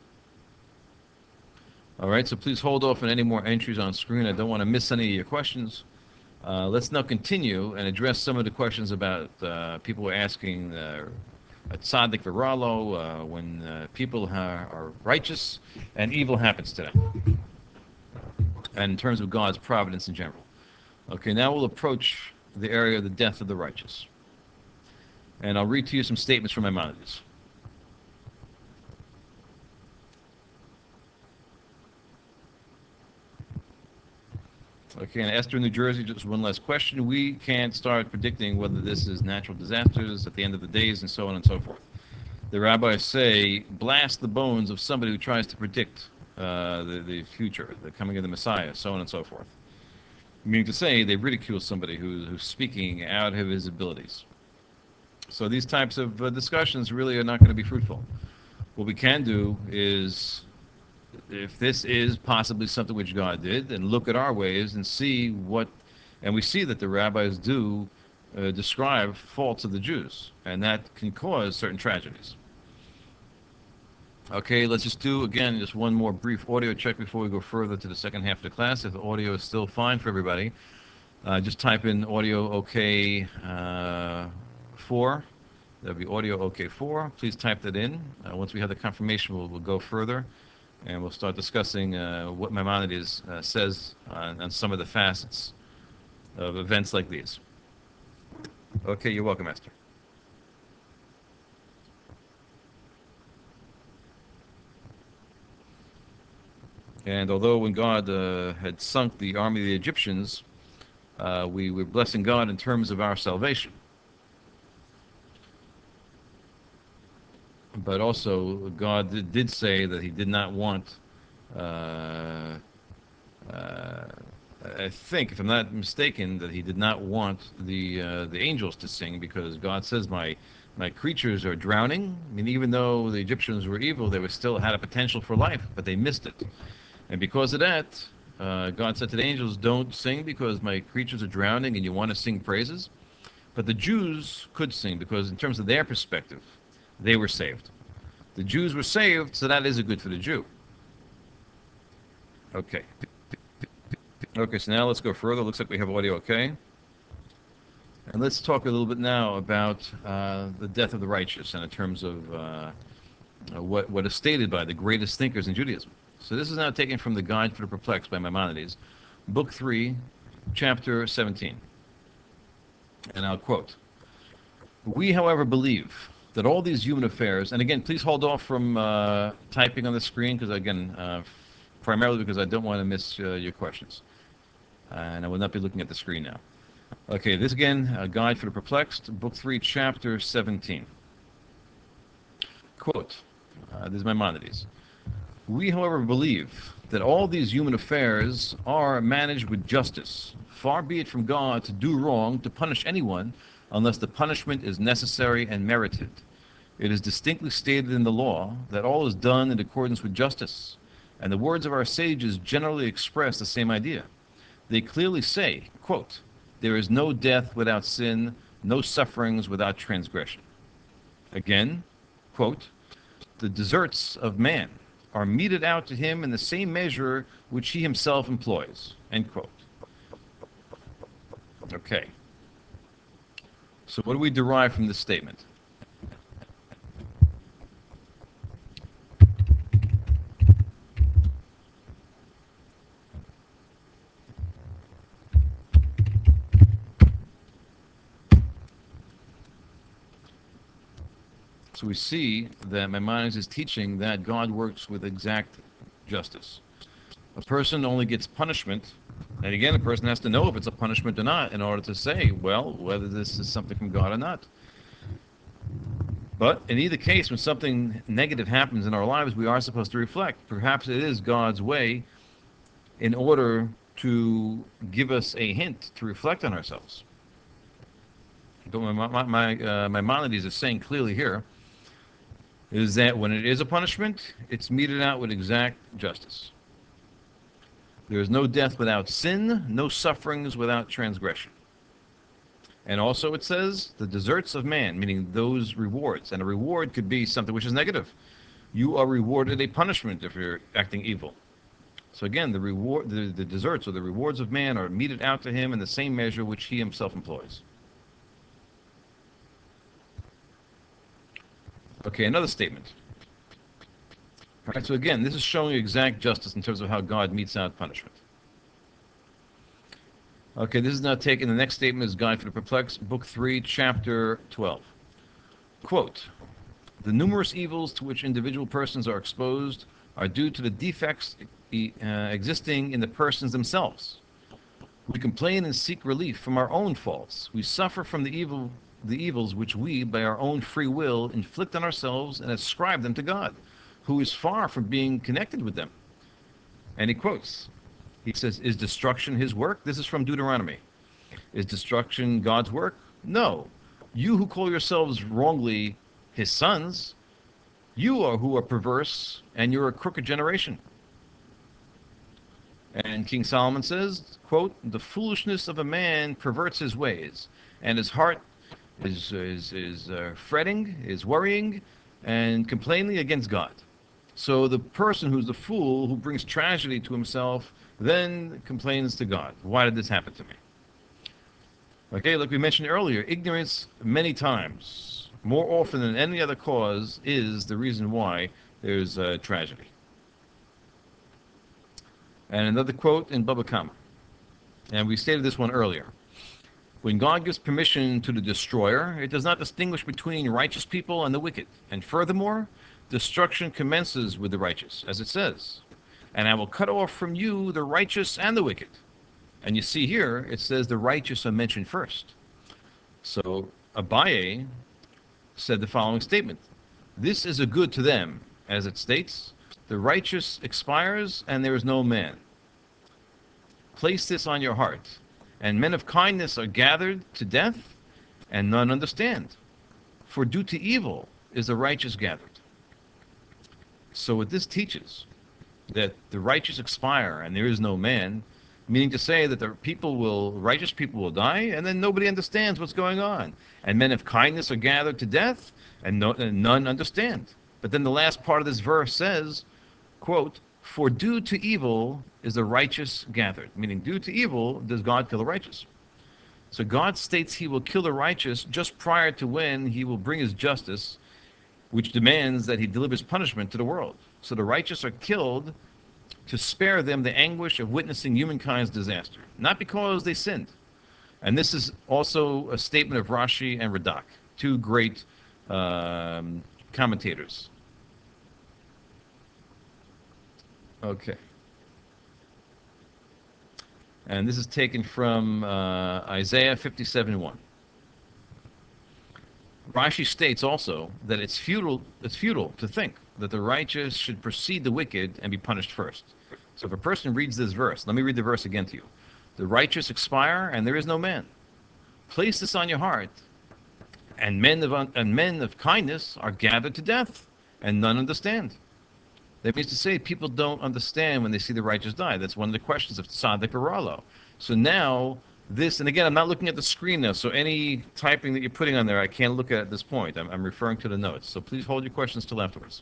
All right, so please hold off on any more entries on screen. I don't want to miss any of your questions. Uh, let's now continue and address some of the questions about uh, people were asking uh, at Tzaddik Viralo uh, when uh, people are, are righteous and evil happens to them, and in terms of God's providence in general. Okay, now we'll approach the area of the death of the righteous. And I'll read to you some statements from Maimonides. Okay, and Esther, New Jersey, just one last question. We can't start predicting whether this is natural disasters at the end of the days and so on and so forth. The rabbis say, blast the bones of somebody who tries to predict uh, the, the future, the coming of the Messiah, so on and so forth. Meaning to say, they ridicule somebody who, who's speaking out of his abilities. So these types of uh, discussions really are not going to be fruitful. What we can do is, if this is possibly something which God did, then look at our ways and see what, and we see that the rabbis do uh, describe faults of the Jews, and that can cause certain tragedies. Okay, let's just do, again, just one more brief audio check before we go further to the second half of the class. If the audio is still fine for everybody, uh, just type in audio OK uh, four. That'll be audio OK four. Please type that in. Uh, once we have the confirmation, we'll, we'll go further. And we'll start discussing uh, what Maimonides uh, says on, on some of the facets of events like these. Okay, you're welcome, Esther. And although when God uh, had sunk the army of the Egyptians, uh, we were blessing God in terms of our salvation. But also, God did, did say that He did not want, uh, uh, I think, if I'm not mistaken, that He did not want the uh, the angels to sing, because God says, "My my creatures are drowning." I mean, even though the Egyptians were evil, they were still had a potential for life, but they missed it. And because of that, uh, God said to the angels, "Don't sing because my creatures are drowning, and you want to sing praises." But the Jews could sing because, in terms of their perspective, they were saved. The Jews were saved, so that is a good for the Jew. Okay. Okay, so now let's go further. Looks like we have audio okay. And let's talk a little bit now about uh, the death of the righteous, and in terms of uh, what, what is stated by the greatest thinkers in Judaism. So this is now taken from the Guide for the Perplexed by Maimonides, Book three, Chapter seventeen. And I'll quote, "We, however, believe that all these human affairs," and again, please hold off from uh, typing on the screen, because again, uh, primarily because I don't want to miss uh, your questions. And I will not be looking at the screen now. Okay, this again, a Guide for the Perplexed, Book three, Chapter seventeen. Quote, uh, this is Maimonides. "We, however, believe that all these human affairs are managed with justice. Far be it from God to do wrong, to punish anyone, unless the punishment is necessary and merited. It is distinctly stated in the law that all is done in accordance with justice, and the words of our sages generally express the same idea. They clearly say, quote, 'There is no death without sin, no sufferings without transgression.' Again, quote, 'The deserts of man are meted out to him in the same measure which he himself employs.'" End quote. Okay. So what do we derive from this statement? So we see that Maimonides is teaching that God works with exact justice. A person only gets punishment, and again, a person has to know if it's a punishment or not in order to say, well, whether this is something from God or not. But in either case, when something negative happens in our lives, we are supposed to reflect. Perhaps it is God's way in order to give us a hint to reflect on ourselves. But my, my, my uh, Maimonides is saying clearly here is that when it is a punishment, it's meted out with exact justice. There is no death without sin, no sufferings without transgression. And also it says the deserts of man, meaning those rewards. And a reward could be something which is negative. You are rewarded a punishment if you're acting evil. So again, the reward, the, the deserts or the rewards of man are meted out to him in the same measure which he himself employs. Okay, another statement. All right, so again, this is showing exact justice in terms of how God metes out punishment. Okay, this is now taken. The next statement is Guide for the Perplexed, Book three, Chapter twelve. Quote, "The numerous evils to which individual persons are exposed are due to the defects uh, existing in the persons themselves. We complain and seek relief from our own faults. We suffer from the evil, the evils which we, by our own free will, inflict on ourselves and ascribe them to God, who is far from being connected with them." And he quotes, he says, "Is destruction his work?" This is from Deuteronomy. "Is destruction God's work? No. You who call yourselves wrongly his sons, you are who are perverse, and you're a crooked generation." And King Solomon says, quote, "The foolishness of a man perverts his ways, and his heart is, is, is uh, fretting, is worrying, and complaining against God." So the person who's the fool, who brings tragedy to himself, then complains to God. Why did this happen to me? Okay, like we mentioned earlier, ignorance many times, more often than any other cause, is the reason why there's uh, tragedy. And another quote in Baba Kama. And we stated this one earlier. When God gives permission to the destroyer, it does not distinguish between righteous people and the wicked. And furthermore, destruction commences with the righteous, as it says, and I will cut off from you the righteous and the wicked. And you see here, it says the righteous are mentioned first. So Abaye said the following statement. This is a good to them, as it states, the righteous expires and there is no man. Place this on your heart. And men of kindness are gathered to death, and none understand. For due to evil is the righteous gathered. So what this teaches, that the righteous expire and there is no man, meaning to say that the people will, righteous people will die, and then nobody understands what's going on. And men of kindness are gathered to death, and, no, and none understand. But then the last part of this verse says, quote, for due to evil is the righteous gathered. Meaning, due to evil does God kill the righteous. So God states he will kill the righteous just prior to when he will bring his justice, which demands that he delivers punishment to the world. So the righteous are killed to spare them the anguish of witnessing humankind's disaster, not because they sinned. And this is also a statement of Rashi and Radak, two great um, commentators. Okay. And this is taken from uh, Isaiah fifty-seven one. Rashi states also that it's futile, it's futile to think that the righteous should precede the wicked and be punished first. So if a person reads this verse, let me read the verse again to you. The righteous expire and there is no man. Place this on your heart, and men of, un- and men of kindness are gathered to death, and none understand. That means to say people don't understand when they see the righteous die. That's one of the questions of Tzaddik or Rallo. So now this, and again, I'm not looking at the screen now, so any typing that you're putting on there, I can't look at at this point. I'm, I'm referring to the notes. So please hold your questions till afterwards.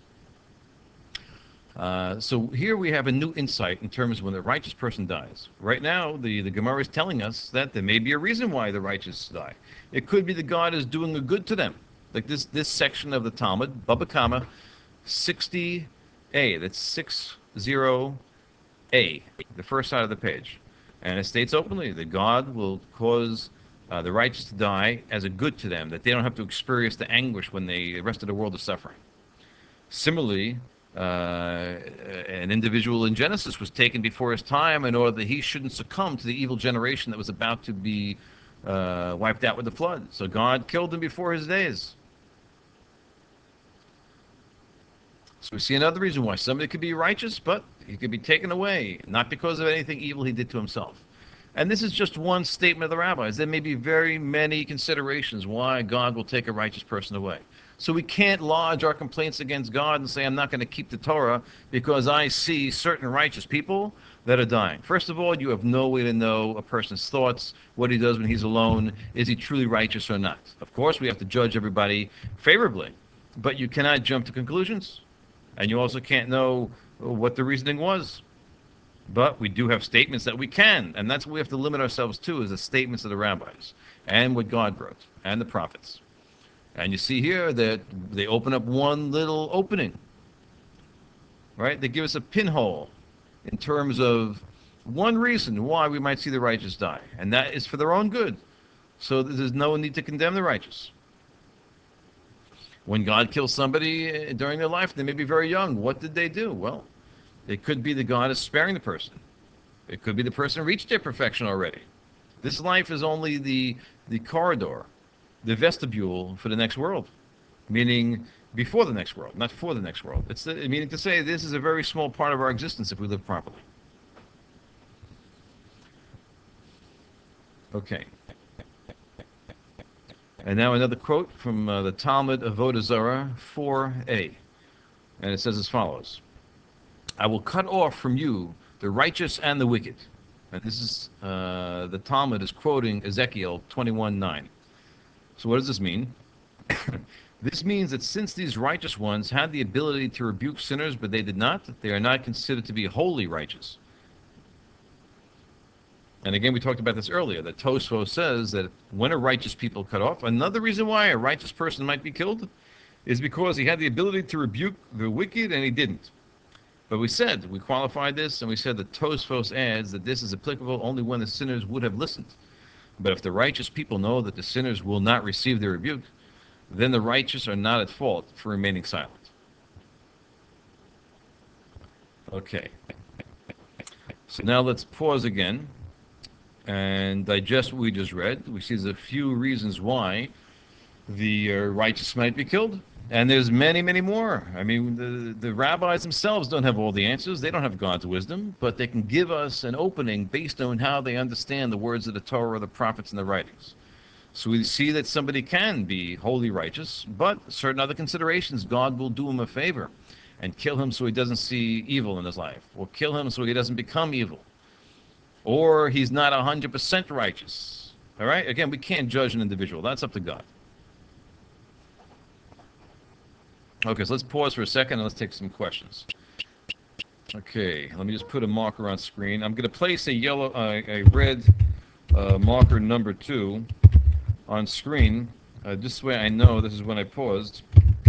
Uh, so here we have a new insight in terms of when the righteous person dies. Right now, the, the Gemara is telling us that there may be a reason why the righteous die. It could be that God is doing a good to them. Like this, this section of the Talmud, Baba Kama, sixty A, that's six zero A, the first side of the page. And it states openly that God will cause uh, the righteous to die as a good to them, that they don't have to experience the anguish when they, the rest of the world is suffering. Similarly, uh, an individual in Genesis was taken before his time in order that he shouldn't succumb to the evil generation that was about to be uh, wiped out with the flood. So God killed him before his days. So we see another reason why somebody could be righteous, but he could be taken away, not because of anything evil he did to himself. And this is just one statement of the rabbis. There may be very many considerations why God will take a righteous person away. So we can't lodge our complaints against God and say, I'm not going to keep the Torah because I see certain righteous people that are dying. First of all, you have no way to know a person's thoughts, what he does when he's alone. Is he truly righteous or not? Of course, we have to judge everybody favorably, but you cannot jump to conclusions. And you also can't know what the reasoning was. But we do have statements that we can, and that's what we have to limit ourselves to, is the statements of the rabbis and what God wrote and the prophets. And you see here that they open up one little opening, right? They give us a pinhole in terms of one reason why we might see the righteous die, and that is for their own good. So there's no need to condemn the righteous. When God kills somebody during their life, they may be very young. What did they do? Well, it could be that God is sparing the person. It could be the person reached their perfection already. This life is only the, the corridor, the vestibule for the next world, meaning before the next world, not for the next world. It's the, meaning to say this is a very small part of our existence if we live properly. Okay. And now another quote from uh, the Talmud Avodah Zarah four A. And it says as follows. I will cut off from you the righteous and the wicked. And this is, uh, the Talmud is quoting Ezekiel twenty-one nine. So what does this mean? This means that since these righteous ones had the ability to rebuke sinners, but they did not, they are not considered to be wholly righteous. And again, we talked about this earlier, that Tosfos says that when a righteous people cut off, another reason why a righteous person might be killed is because he had the ability to rebuke the wicked and he didn't. But we said, we qualified this, and we said that Tosfos adds that this is applicable only when the sinners would have listened. But if the righteous people know that the sinners will not receive their rebuke, then the righteous are not at fault for remaining silent. Okay. So now let's pause again and digest what we just read. We see there's a few reasons why the uh, righteous might be killed. And there's many, many more. I mean, the, the rabbis themselves don't have all the answers. They don't have God's wisdom, but they can give us an opening based on how they understand the words of the Torah, the prophets, and the writings. So we see that somebody can be wholly righteous, but certain other considerations, God will do him a favor and kill him so he doesn't see evil in his life, or kill him so he doesn't become evil, or he's not one hundred percent righteous. All right? Again, we can't judge an individual. That's up to God. Okay, so let's pause for a second and let's take some questions. Okay, let me just put a marker on screen. I'm going to place a yellow, uh, a red uh, marker number two on screen. Uh, this way I know this is when I paused.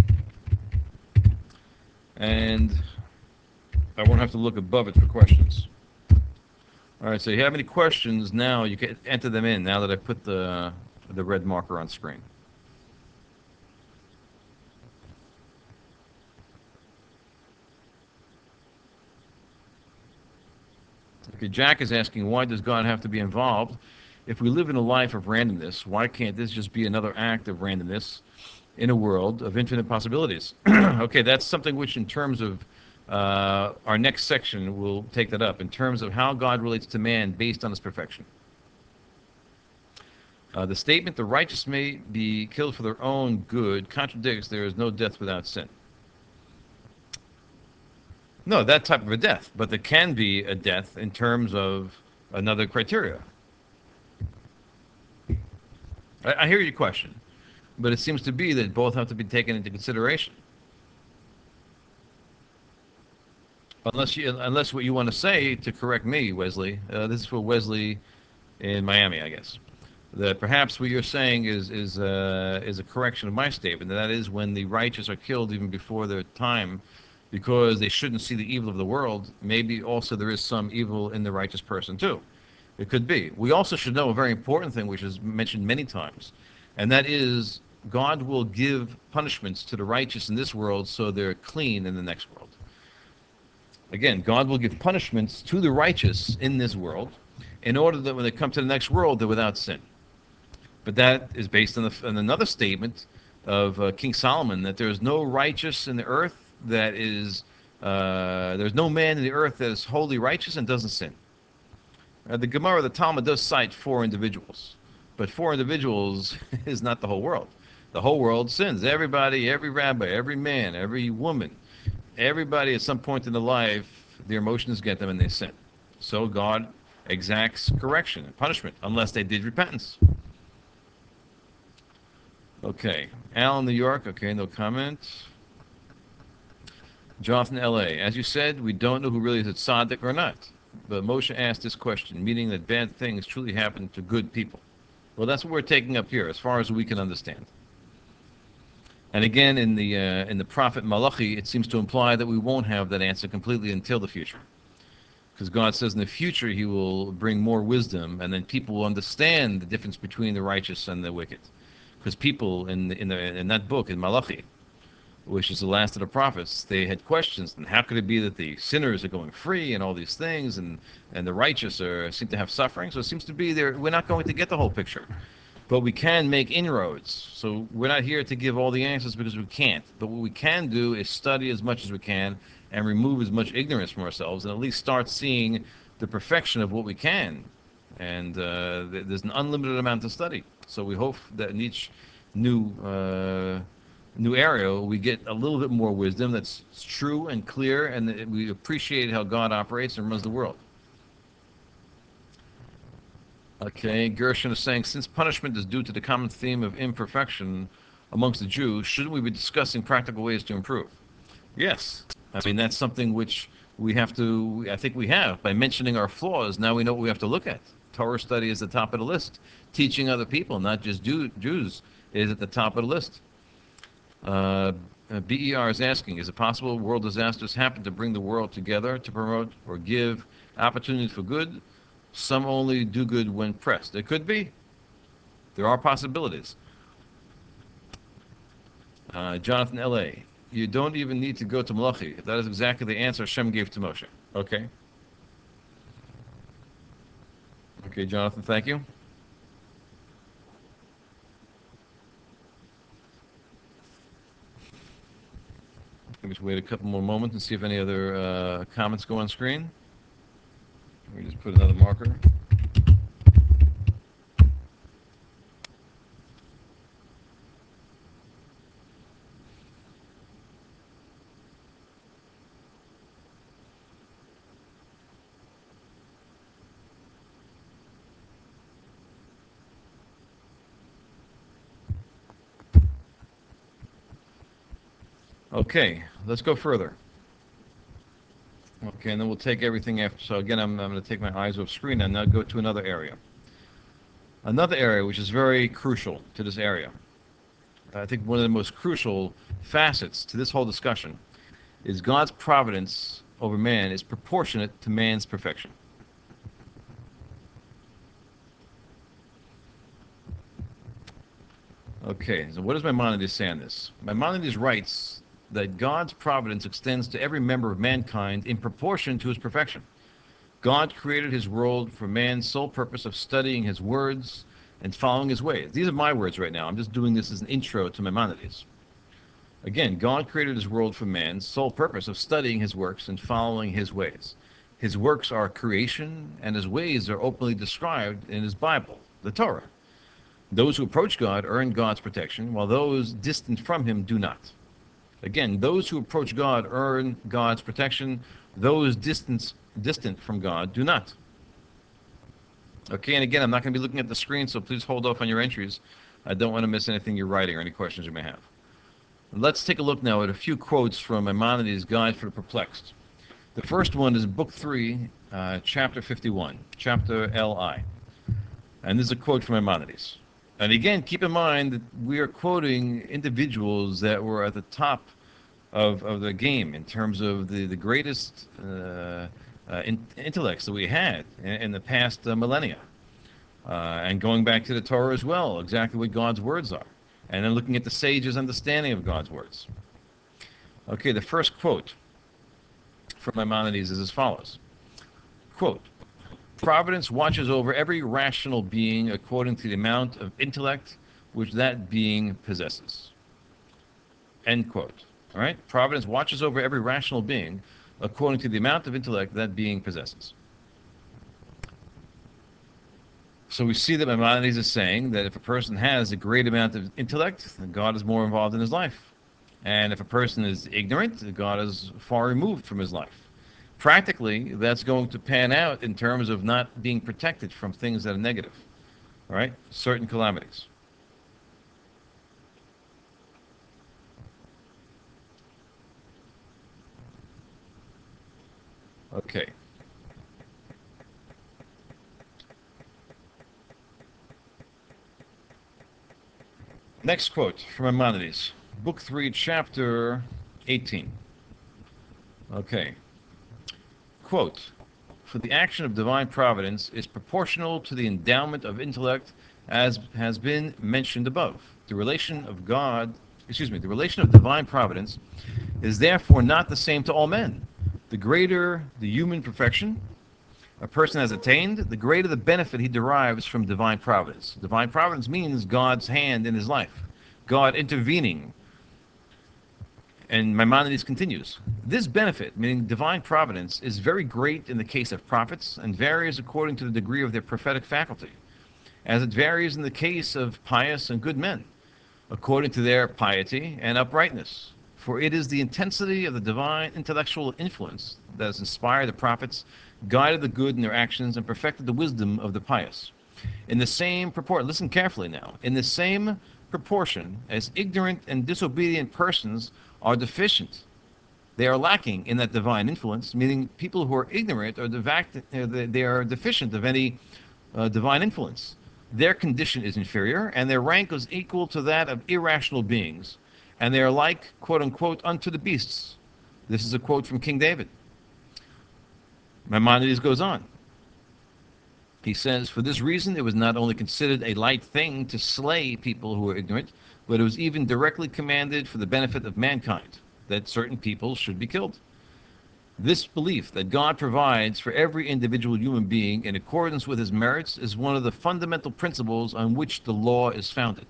And I won't have to look above it for questions. All right, so if you have any questions now, you can enter them in now that I put the, the red marker on screen. Okay, Jack is asking, why does God have to be involved? If we live in a life of randomness, why can't this just be another act of randomness in a world of infinite possibilities? Okay, that's something which in terms of uh, our next section, we'll take that up, in terms of how God relates to man based on his perfection. Uh, the statement, the righteous may be killed for their own good, contradicts there is no death without sin. No, that type of a death, but there can be a death in terms of another criteria. I, I hear your question, but it seems to be that both have to be taken into consideration. Unless you, unless what you want to say to correct me, Wesley, uh, this is for Wesley in Miami, I guess, that perhaps what you're saying is is uh, is a correction of my statement. And that is when the righteous are killed even before their time, because they shouldn't see the evil of the world. Maybe also there is some evil in the righteous person too. It could be. We also should know a very important thing, which is mentioned many times, and that is God will give punishments to the righteous in this world so they're clean in the next world. Again, God will give punishments to the righteous in this world in order that when they come to the next world, they're without sin. But that is based on, the, on another statement of uh, King Solomon, that there is no righteous in the earth that is, uh, there's no man in the earth that is wholly righteous and doesn't sin. Uh, the Gemara, the Talmud does cite four individuals, but four individuals is not the whole world. The whole world sins. Everybody, every rabbi, every man, every woman, everybody at some point in their life, their emotions get them and they sin. So God exacts correction and punishment unless they did repentance. Okay, Al in New York. Okay, no comment. Jonathan, L A. As you said, we don't know who really is a tzaddik or not. But Moshe asked this question, meaning that bad things truly happen to good people. Well, that's what we're taking up here, as far as we can understand. And again, in the uh, in the prophet Malachi, it seems to imply that we won't have that answer completely until the future, because God says in the future He will bring more wisdom, and then people will understand the difference between the righteous and the wicked. Because people in the, in the in that book in Malachi, which is the last of the prophets, they had questions. And how could it be that the sinners are going free and all these things, and, and the righteous are seem to have suffering? So it seems to be there. We're not going to get the whole picture, but we can make inroads. So we're not here to give all the answers because we can't. But what we can do is study as much as we can and remove as much ignorance from ourselves, and at least start seeing the perfection of what we can. And uh, there's an unlimited amount to study. So we hope that in each new uh, new area, we get a little bit more wisdom that's true and clear, and that we appreciate how God operates and runs the world. Okay, Gershon is saying, since punishment is due to the common theme of imperfection amongst the Jews, shouldn't we be discussing practical ways to improve? Yes. I mean, that's something which we have to, I think we have. By mentioning our flaws, now we know what we have to look at. Torah study is the top of the list. Teaching other people, not just Jew, Jews, is at the top of the list. Uh, uh, B E R is asking, is it possible world disasters happen to bring the world together to promote or give opportunities for good? Some only do good when pressed. It could be. There are possibilities. Uh, Jonathan L A, you don't even need to go to Malachi. That is exactly the answer Hashem gave to Moshe. Okay. Okay, Jonathan, thank you. Let me just wait a couple more moments and see if any other uh, comments go on screen. Let me just put another marker. Okay, let's go further. Okay, and then we'll take everything after. So again, I'm, I'm going to take my eyes off screen and now go to another area. Another area which is very crucial to this area. I think one of the most crucial facets to this whole discussion is God's providence over man is proportionate to man's perfection. Okay, so what does Maimonides say on this? Maimonides writes that God's providence extends to every member of mankind in proportion to his perfection. God created his world for man's sole purpose of studying his words and following his ways. These are my words right now. I'm just doing this as an intro to Maimonides. Again, God created his world for man's sole purpose of studying his works and following his ways. His works are creation, and his ways are openly described in his Bible, the Torah. Those who approach God earn God's protection, while those distant from him do not. Again, those who approach God earn God's protection, those distant, distant from God do not. Okay, and again, I'm not going to be looking at the screen, so please hold off on your entries. I don't want to miss anything you're writing or any questions you may have. Let's take a look now at a few quotes from Maimonides' Guide for the Perplexed. The first one is Book three, uh, Chapter fifty-one, Chapter L I. And this is a quote from Maimonides. And again, keep in mind that we are quoting individuals that were at the top of, of the game in terms of the, the greatest uh, uh, in, intellects that we had in, in the past uh, millennia. Uh, and going back to the Torah as well, exactly what God's words are. And then looking at the sages' understanding of God's words. Okay, the first quote from Maimonides is as follows. Quote, Providence watches over every rational being according to the amount of intellect which that being possesses. End quote. All right? Providence watches over every rational being according to the amount of intellect that being possesses. So we see that Maimonides is saying that if a person has a great amount of intellect, then God is more involved in his life. And if a person is ignorant, God is far removed from his life. Practically, that's going to pan out in terms of not being protected from things that are negative, all right? Certain calamities. Okay. Next quote from Maimonides, Book three, Chapter eighteen. Okay. Quote, For the action of divine providence is proportional to the endowment of intellect as has been mentioned above. The relation of God, excuse me, the relation of divine providence is therefore not the same to all men. The greater the human perfection a person has attained, the greater the benefit he derives from divine providence. Divine providence means God's hand in his life, God intervening. And Maimonides continues, this benefit, meaning divine providence, is very great in the case of prophets and varies according to the degree of their prophetic faculty, as it varies in the case of pious and good men, according to their piety and uprightness. For it is the intensity of the divine intellectual influence that has inspired the prophets, guided the good in their actions, and perfected the wisdom of the pious. In the same proportion, listen carefully now, in the same proportion as ignorant and disobedient persons are deficient, they are lacking in that divine influence, meaning people who are ignorant or devac- uh, they are deficient of any uh, divine influence. Their condition is inferior, and their rank is equal to that of irrational beings, and they are like, quote unquote, unto the beasts. This is a quote from King David. Maimonides goes on. He says, for this reason, it was not only considered a light thing to slay people who were ignorant, but it was even directly commanded for the benefit of mankind that certain people should be killed. This belief that God provides for every individual human being in accordance with his merits is one of the fundamental principles on which the law is founded.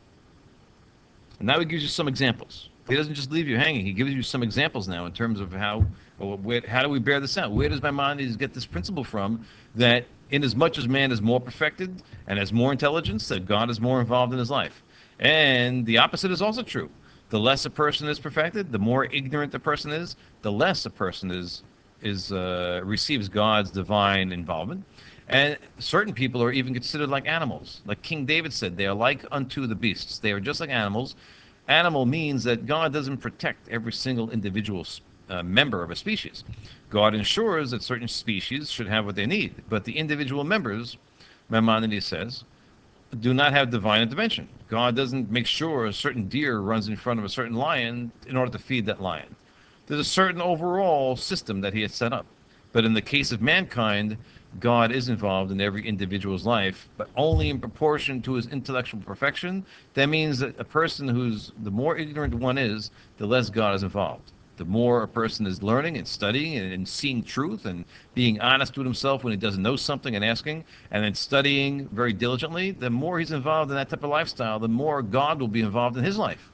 And now he gives you some examples. He doesn't just leave you hanging. He gives you some examples now in terms of how, or where, how do we bear this out? Where does Maimonides get this principle from that inasmuch as man is more perfected and has more intelligence, that God is more involved in his life? And the opposite is also true. The less a person is perfected, the more ignorant a person is, the less a person is is uh, receives God's divine involvement. And certain people are even considered like animals. Like King David said, they are like unto the beasts. They are just like animals. Animal means that God doesn't protect every single individual uh, member of a species. God ensures that certain species should have what they need, but the individual members, Maimonides says, do not have divine intervention. God doesn't make sure a certain deer runs in front of a certain lion in order to feed that lion. There's a certain overall system that he has set up. But in the case of mankind, God is involved in every individual's life, but only in proportion to his intellectual perfection. That means that a person who's, the more ignorant one is, the less God is involved. The more a person is learning and studying and, and seeing truth and being honest with himself when he doesn't know something and asking, and then studying very diligently, the more he's involved in that type of lifestyle, the more God will be involved in his life.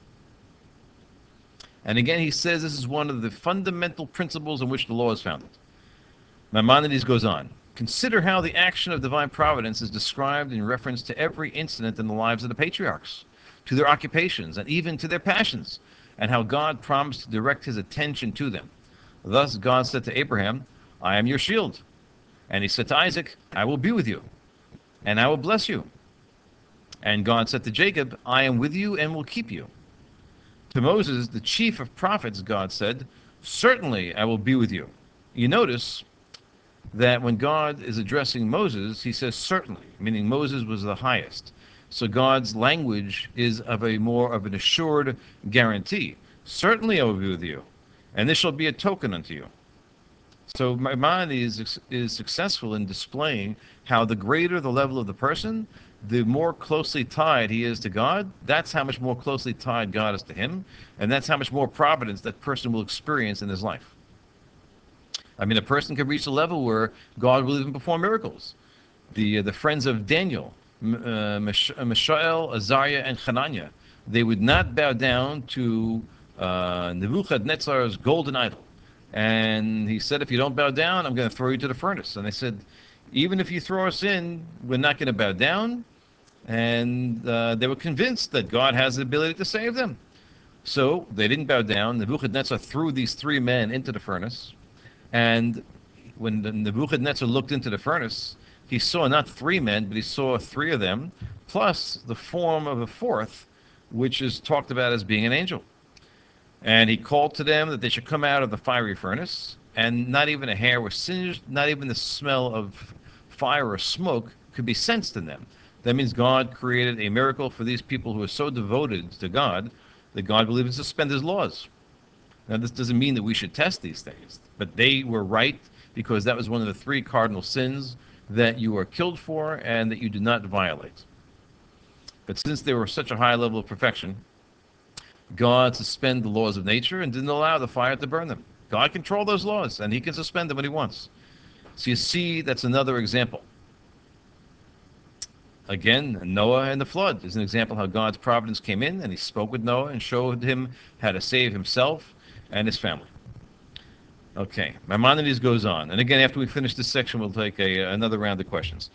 And again, he says this is one of the fundamental principles on which the law is founded. Maimonides goes on. Consider how the action of divine providence is described in reference to every incident in the lives of the patriarchs, to their occupations, and even to their passions, and how God promised to direct his attention to them. Thus God said to Abraham, I am your shield. And he said to Isaac, I will be with you, and I will bless you. And God said to Jacob, I am with you and will keep you. To Moses, the chief of prophets, God said, certainly I will be with you. You notice that when God is addressing Moses, he says certainly, meaning Moses was the highest. So God's language is of a more of an assured guarantee. Certainly I will be with you, and this shall be a token unto you. So Maimonides is, is successful in displaying how the greater the level of the person, the more closely tied he is to God. That's how much more closely tied God is to him, and that's how much more providence that person will experience in his life. I mean, a person could reach a level where God will even perform miracles. The uh, the friends of Daniel, uh, Mishael, Azariah, and Hananiah, they would not bow down to uh, Nebuchadnezzar's golden idol. And he said, if you don't bow down, I'm going to throw you to the furnace. And they said, even if you throw us in, we're not going to bow down. And uh, they were convinced that God has the ability to save them. So they didn't bow down. Nebuchadnezzar threw these three men into the furnace. And when Nebuchadnezzar looked into the furnace, he saw not three men, but he saw three of them, plus the form of a fourth, which is talked about as being an angel. And he called to them that they should come out of the fiery furnace, and not even a hair was singed, not even the smell of fire or smoke could be sensed in them. That means God created a miracle for these people who are so devoted to God that God will even suspend his laws. Now, this doesn't mean that we should test these things, but they were right because that was one of the three cardinal sins that you are killed for and that you do not violate. But since they were such a high level of perfection, God suspended the laws of nature and didn't allow the fire to burn them. God controlled those laws, and he can suspend them when he wants. So you see, that's another example. Again, Noah and the flood is an example how God's providence came in, and he spoke with Noah and showed him how to save himself and his family. Okay, Maimonides goes on. And again, after we finish this section, we'll take a, another round of questions.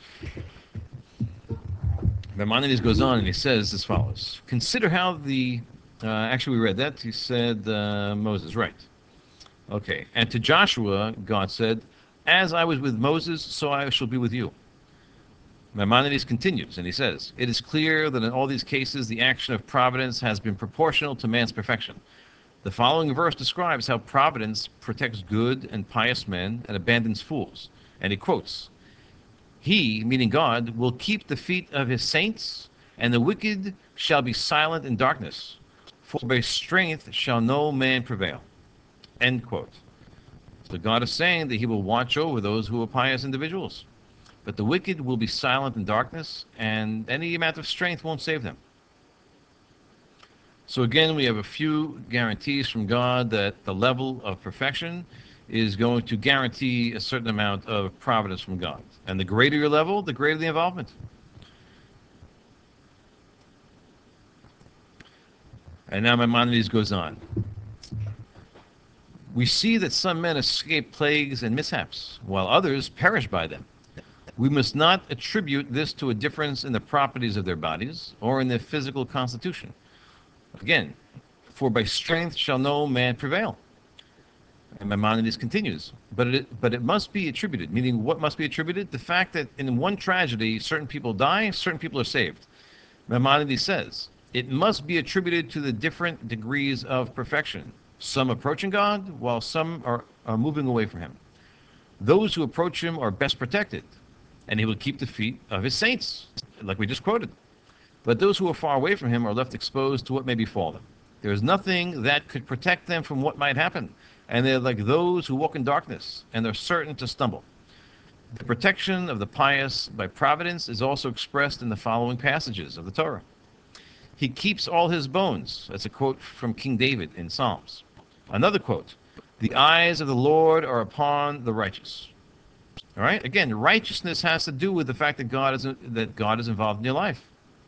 Maimonides goes on and he says as follows. Consider how the, uh, actually we read that, he said uh, Moses, right. Okay, and to Joshua, God said, as I was with Moses, so I shall be with you. Maimonides continues and he says, it is clear that in all these cases the action of providence has been proportional to man's perfection. The following verse describes how providence protects good and pious men and abandons fools. And he quotes, he, meaning God, will keep the feet of his saints, and the wicked shall be silent in darkness. For by strength shall no man prevail. End quote. So God is saying that he will watch over those who are pious individuals. But the wicked will be silent in darkness, and any amount of strength won't save them. So again, we have a few guarantees from God that the level of perfection is going to guarantee a certain amount of providence from God. And the greater your level, the greater the involvement. And now Maimonides goes on. We see that some men escape plagues and mishaps, while others perish by them. We must not attribute this to a difference in the properties of their bodies or in their physical constitution. Again, for by strength shall no man prevail. And Maimonides continues, but it, but it must be attributed, meaning what must be attributed? The fact that in one tragedy, certain people die, certain people are saved. Maimonides says, it must be attributed to the different degrees of perfection, some approaching God, while some are, are moving away from him. Those who approach him are best protected, and he will keep the feet of his saints, like we just quoted. But those who are far away from him are left exposed to what may befall them. There is nothing that could protect them from what might happen, and they're like those who walk in darkness, and they're certain to stumble. The protection of the pious by providence is also expressed in the following passages of the Torah. He keeps all his bones. That's a quote from King David in Psalms. Another quote, the eyes of the Lord are upon the righteous. All right? Again, righteousness has to do with the fact that God is, that God is involved in your life.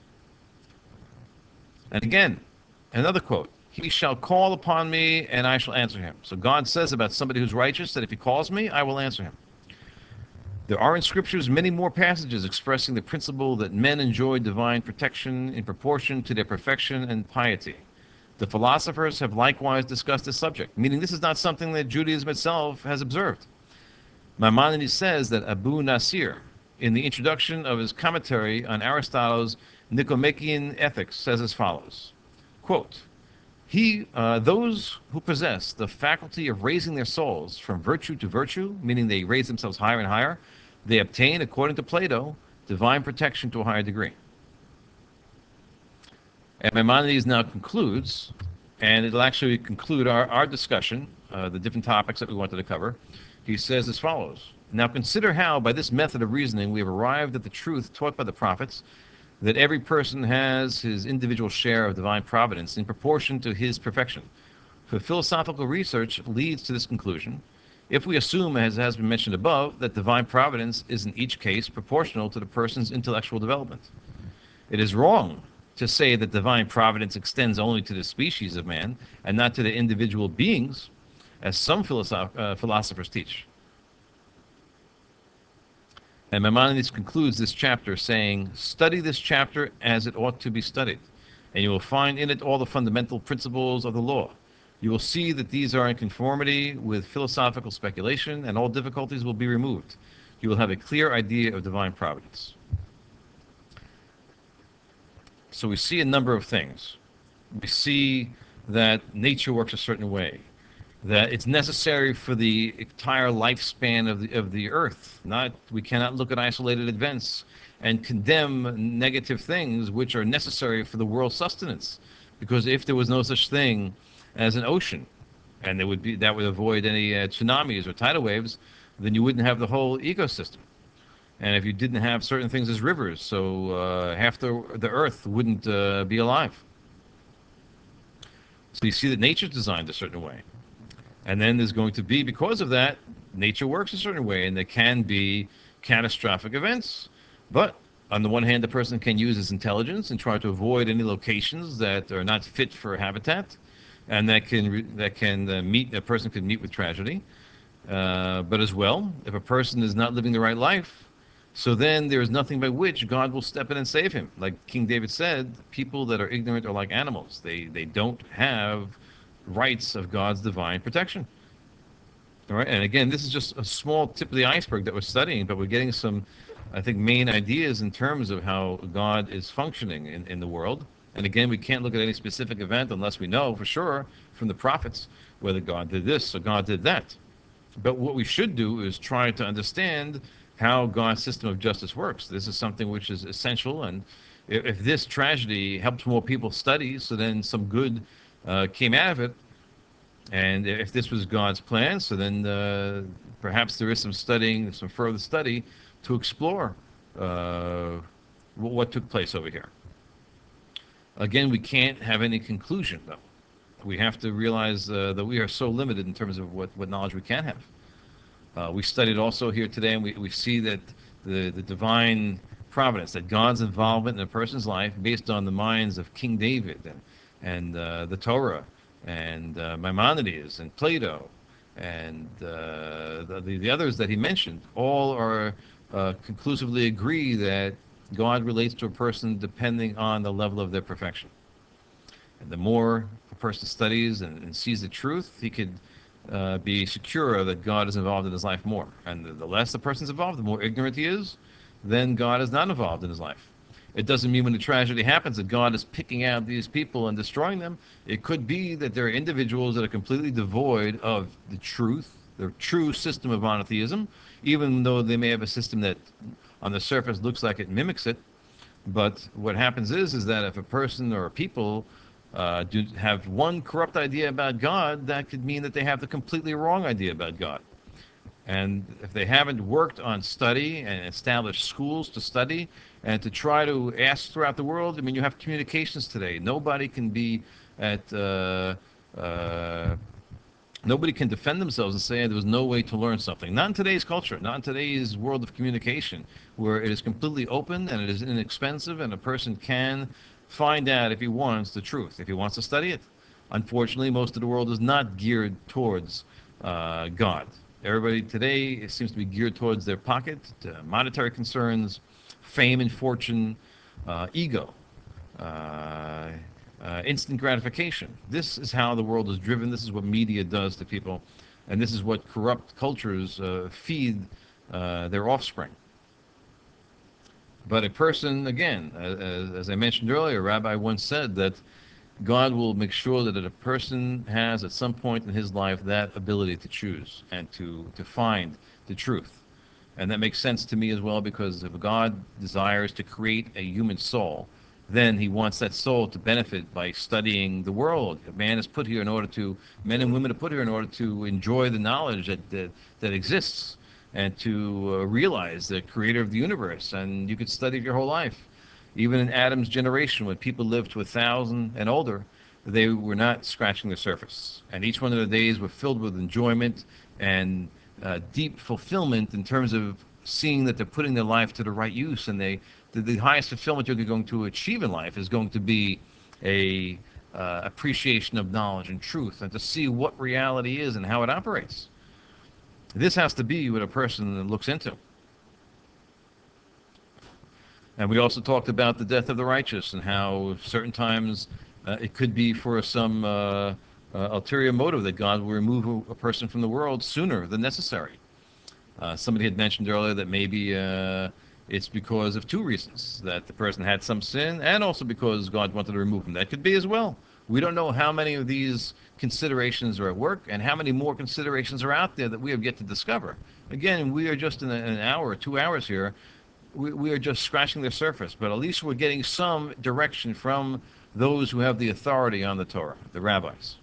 And again, another quote, he shall call upon me and I shall answer him. So God says about somebody who's righteous that if he calls me, I will answer him. There are in scriptures many more passages expressing the principle that men enjoy divine protection in proportion to their perfection and piety. The philosophers have likewise discussed this subject, meaning this is not something that Judaism itself has observed. Maimonides says that Abu Nasir, in the introduction of his commentary on Aristotle's Nicomachean Ethics, says as follows, quote, He, uh, those who possess the faculty of raising their souls from virtue to virtue, meaning they raise themselves higher and higher, they obtain, according to Plato, divine protection to a higher degree. And Maimonides now concludes, and it'll actually conclude our, our discussion, uh, the different topics that we wanted to cover. He says as follows, now consider how, by this method of reasoning, we have arrived at the truth taught by the prophets, that every person has his individual share of divine providence in proportion to his perfection. For philosophical research leads to this conclusion, if we assume, as has been mentioned above, that divine providence is in each case proportional to the person's intellectual development. It is wrong to say that divine providence extends only to the species of man and not to the individual beings, as some philosoph- uh, philosophers teach. And Maimonides concludes this chapter saying, study this chapter as it ought to be studied, and you will find in it all the fundamental principles of the law. You will see that these are in conformity with philosophical speculation, and all difficulties will be removed. You will have a clear idea of divine providence. So we see a number of things. We see that nature works a certain way, that it's necessary for the entire lifespan of the, of the earth. Not, we cannot look at isolated events and condemn negative things which are necessary for the world's sustenance. Because if there was no such thing as an ocean, and there would be, that would avoid any uh, tsunamis or tidal waves, then you wouldn't have the whole ecosystem. And if you didn't have certain things as rivers, so uh, half the, the earth wouldn't uh, be alive. So you see that nature's designed a certain way. And then there's going to be, because of that, nature works a certain way, and there can be catastrophic events. But on the one hand, the person can use his intelligence and try to avoid any locations that are not fit for habitat, and that can that can uh, meet a person can meet with tragedy. Uh, but as well, if a person is not living the right life, so then there is nothing by which God will step in and save him. Like King David said, people that are ignorant are like animals. They they don't have rights of God's divine protection. All right, and again, this is just a small tip of the iceberg that we're studying, but we're getting some, I think, main ideas in terms of how God is functioning in, in the world. And again, we can't look at any specific event unless we know for sure from the prophets whether God did this or God did that. But what we should do is try to understand how God's system of justice works. This is something which is essential, and if, if this tragedy helps more people study, so then some good uh, came out of it. And if this was God's plan, so then uh, perhaps there is some studying, some further study to explore uh, what took place over here. Again, we can't have any conclusion, though. We have to realize uh, that we are so limited in terms of what, what knowledge we can have. Uh, we studied also here today, and we, we see that the, the divine providence, that God's involvement in a person's life based on the minds of King David and, and uh, the Torah and uh, Maimonides and Plato and uh, the, the others that he mentioned, all are uh, conclusively agree that God relates to a person depending on the level of their perfection. And the more a person studies and, and sees the truth, he could uh, be secure that God is involved in his life more. And the, the less the person's involved, the more ignorant he is, then God is not involved in his life. It doesn't mean when a tragedy happens that God is picking out these people and destroying them. It could be that there are individuals that are completely devoid of the truth, the true system of monotheism, even though they may have a system that on the surface looks like it mimics it. But what happens is, is that if a person or a people uh, do have one corrupt idea about God, that could mean that they have the completely wrong idea about God. And if they haven't worked on study and established schools to study and to try to ask throughout the world, I mean, you have communications today. Nobody can be at, uh, uh, nobody can defend themselves and say there was no way to learn something. Not in today's culture, not in today's world of communication, where it is completely open and it is inexpensive and a person can find out if he wants the truth, if he wants to study it. Unfortunately, most of the world is not geared towards uh, God. Everybody today it seems to be geared towards their pocket, to monetary concerns, fame and fortune, uh, ego, uh, uh, instant gratification. This is how the world is driven. This is what media does to people. And this is what corrupt cultures uh, feed uh, their offspring. But a person, again, as, as I mentioned earlier, a rabbi once said that God will make sure that a person has at some point in his life that ability to choose and to, to find the truth. And that makes sense to me as well, because if God desires to create a human soul, then he wants that soul to benefit by studying the world. Man is put here in order to, men and women are put here in order to enjoy the knowledge that, that, that exists and to uh, realize the creator of the universe. And you could study it your whole life. Even in Adam's generation, when people lived to a thousand and older, they were not scratching the surface. And each one of the days were filled with enjoyment and uh, deep fulfillment in terms of seeing that they're putting their life to the right use. And they, the, the highest fulfillment you're going to achieve in life is going to be a uh, appreciation of knowledge and truth, and to see what reality is and how it operates. This has to be what a person looks into. And we also talked about the death of the righteous and how certain times uh, it could be for some uh, uh, ulterior motive that God will remove a, a person from the world sooner than necessary. Uh, somebody had mentioned earlier that maybe uh, it's because of two reasons, that the person had some sin and also because God wanted to remove him. That could be as well. We don't know how many of these considerations are at work and how many more considerations are out there that we have yet to discover. Again, we are just in a, an hour or two hours here. We, we are just scratching the surface, but at least we're getting some direction from those who have the authority on the Torah, the rabbis.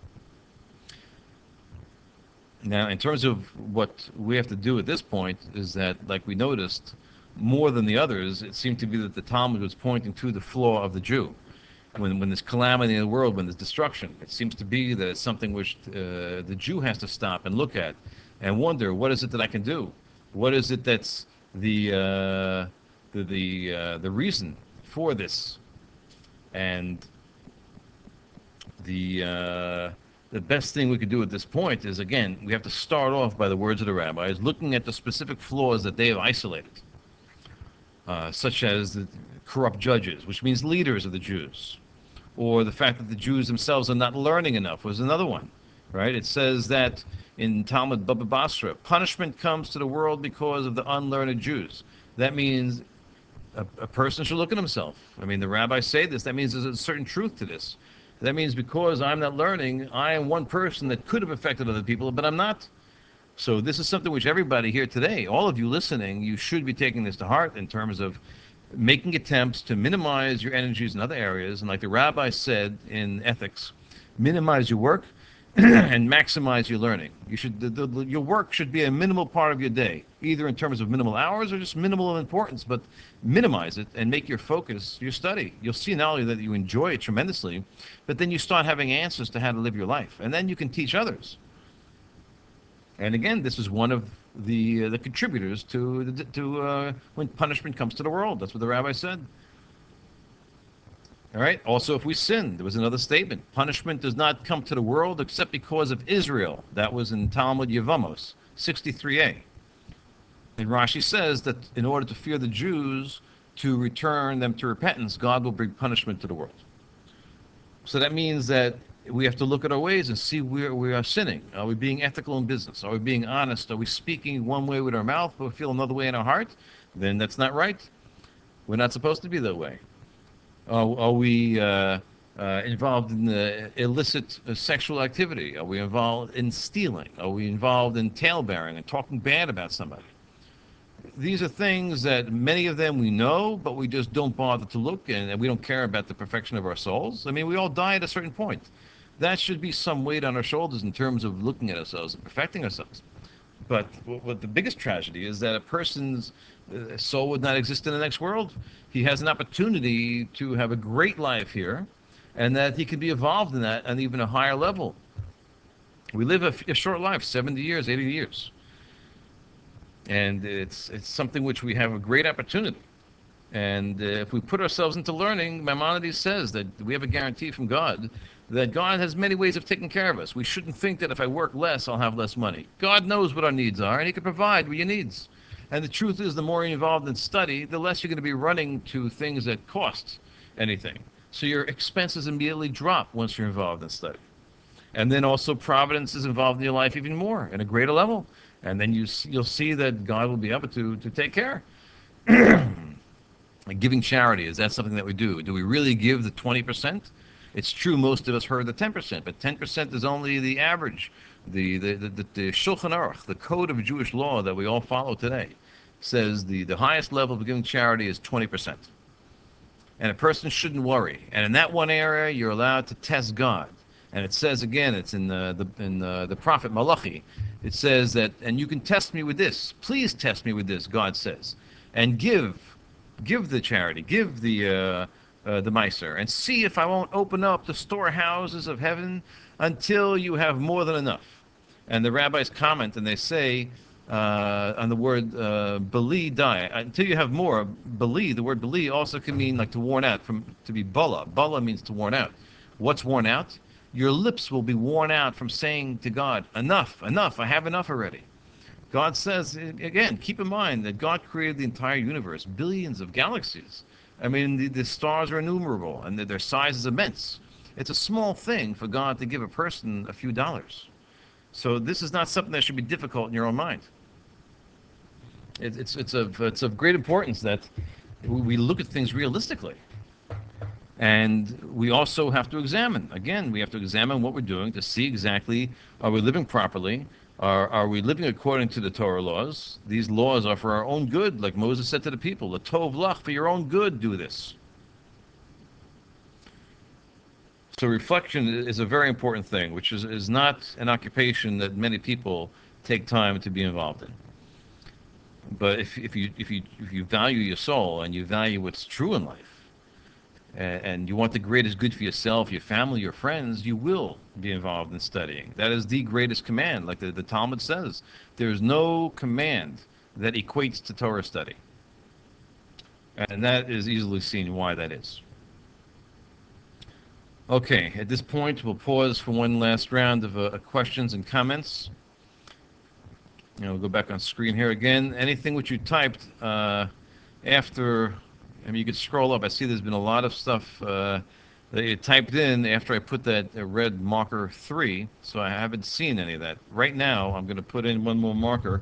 Now, in terms of what we have to do at this point, is that, like we noticed, more than the others, it seemed to be that the Talmud was pointing to the flaw of the Jew. When, when there's calamity in the world, when there's destruction, it seems to be that it's something which uh, the Jew has to stop and look at and wonder, what is it that I can do? What is it that's the uh, the the, uh, the reason for this? And the uh, the best thing we could do at this point is, again, we have to start off by the words of the rabbis, looking at the specific flaws that they have isolated, uh, such as the corrupt judges, which means leaders of the Jews, or the fact that the Jews themselves are not learning enough was another one, right? It says that in Talmud Baba Basra, punishment comes to the world because of the unlearned Jews. That means a, a person should look at himself. I mean, the rabbis say this. That means there's a certain truth to this. That means because I'm not learning, I am one person that could have affected other people, but I'm not. So this is something which everybody here today, all of you listening, you should be taking this to heart in terms of making attempts to minimize your energies in other areas. And like the rabbi said in ethics, Minimize your work and maximize your learning. You should the, the, your work should be a minimal part of your day, either in terms of minimal hours or just minimal importance. But minimize it and make your focus your study. You'll see not only that you enjoy it tremendously, but then you start having answers to how to live your life, and then you can teach others. And again, this is one of the uh, the contributors to the, to uh, when punishment comes to the world. That's what the rabbi said. All right. Also, if we sin, there was another statement: punishment does not come to the world except because of Israel. That was in Talmud Yevamos sixty-three a. And Rashi says that in order to fear the Jews, to return them to repentance, God will bring punishment to the world. So that means that we have to look at our ways and see where we are sinning. Are we being ethical in business? Are we being honest? Are we speaking one way with our mouth, but we feel another way in our heart? Then that's not right. We're not supposed to be that way. Are, are we uh, uh, involved in uh, illicit uh, sexual activity? Are we involved in stealing? Are we involved in talebearing and talking bad about somebody? These are things that many of them we know, but we just don't bother to look, and, and we don't care about the perfection of our souls. I mean, we all die at a certain point. That should be some weight on our shoulders in terms of looking at ourselves and perfecting ourselves. But what, what the biggest tragedy is that a person's uh, soul would not exist in the next world. He has an opportunity to have a great life here, and that he can be involved in that on even a higher level. We live a, a short life, seventy years, eighty years. And it's it's something which we have a great opportunity. And uh, if we put ourselves into learning, Maimonides says that we have a guarantee from God that God has many ways of taking care of us. We shouldn't think that if I work less, I'll have less money. God knows what our needs are, and He can provide what your needs. And the truth is, the more you're involved in study, the less you're going to be running to things that cost anything. So your expenses immediately drop once you're involved in study. And then also providence is involved in your life even more at a greater level. And then you, you'll see that God will be able to, to take care. Like giving charity, is that something that we do? Do we really give the twenty percent? It's true most of us heard the ten percent, but ten percent is only the average. The, the, the, the, the Shulchan Aruch, the code of Jewish law that we all follow today, says the, the highest level of giving charity is twenty percent. And a person shouldn't worry. And in that one area, you're allowed to test God. And it says again, it's in the, the in the, the prophet Malachi. It says that, and you can test me with this. Please test me with this, God says, and give, give the charity, give the uh, uh, the miser, and see if I won't open up the storehouses of heaven until you have more than enough. And the rabbis comment and they say uh, on the word uh, beli die, until you have more. Beli, the word beli also can mean like to worn out, from to be bala. Bala means to worn out. What's worn out? Your lips will be worn out from saying to God, enough, enough, I have enough already. God says, again, keep in mind that God created the entire universe, billions of galaxies. I mean, the, the stars are innumerable, and their size is immense. It's a small thing for God to give a person a few dollars. So this is not something that should be difficult in your own mind. It, it's, it's, of, it's of great importance that we look at things realistically. And we also have to examine. Again, we have to examine what we're doing to see exactly, are we living properly? Are, are we living according to the Torah laws? These laws are for our own good, like Moses said to the people, the tov lach, for your own good, do this. So reflection is a very important thing, which is, is not an occupation that many people take time to be involved in. But if, if, you, if, you, if you value your soul and you value what's true in life, and you want the greatest good for yourself, your family, your friends, you will be involved in studying. That is the greatest command. Like the, the Talmud says, there is no command that equates to Torah study. And that is easily seen why that is. Okay, at this point, we'll pause for one last round of uh, questions and comments. You know, we'll go back on screen here again. Anything which you typed uh, after... I mean, you could scroll up. I see there's been a lot of stuff uh, that you typed in after I put that uh, red marker three, so I haven't seen any of that. Right now, I'm going to put in one more marker.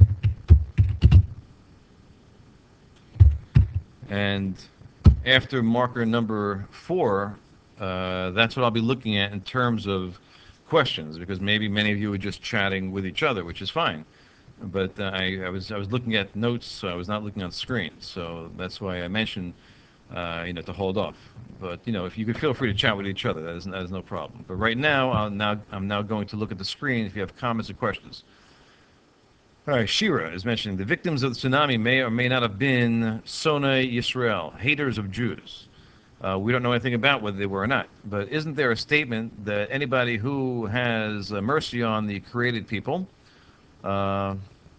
And after marker number four, uh, that's what I'll be looking at in terms of questions, because maybe many of you are just chatting with each other, which is fine. But uh, I, I was I was looking at notes, so I was not looking on screen. So that's why I mentioned uh, you know, to hold off. But you know, if you could feel free to chat with each other, that is, that is no problem. But right now, I'll now I'm now going to look at the screen. If you have comments or questions. All right, Shira is mentioning the victims of the tsunami may or may not have been Sonai Yisrael, haters of Jews. Uh, we don't know anything about whether they were or not. But isn't there a statement that anybody who has uh, mercy on the created people, uh,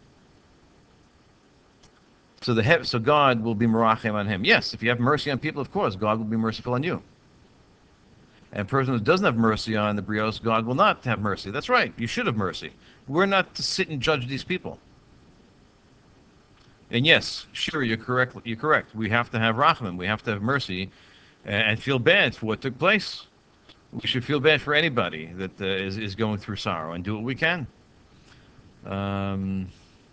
so the he- so God will be merachem on him? Yes, if you have mercy on people, of course, God will be merciful on you. And a person who doesn't have mercy on the brios, God will not have mercy. That's right. You should have mercy. We're not to sit and judge these people. And yes, sure, you're correct. You're correct. We have to have rachman. We have to have mercy, and feel bad for what took place. We should feel bad for anybody that uh, is is going through sorrow, and do what we can. Um,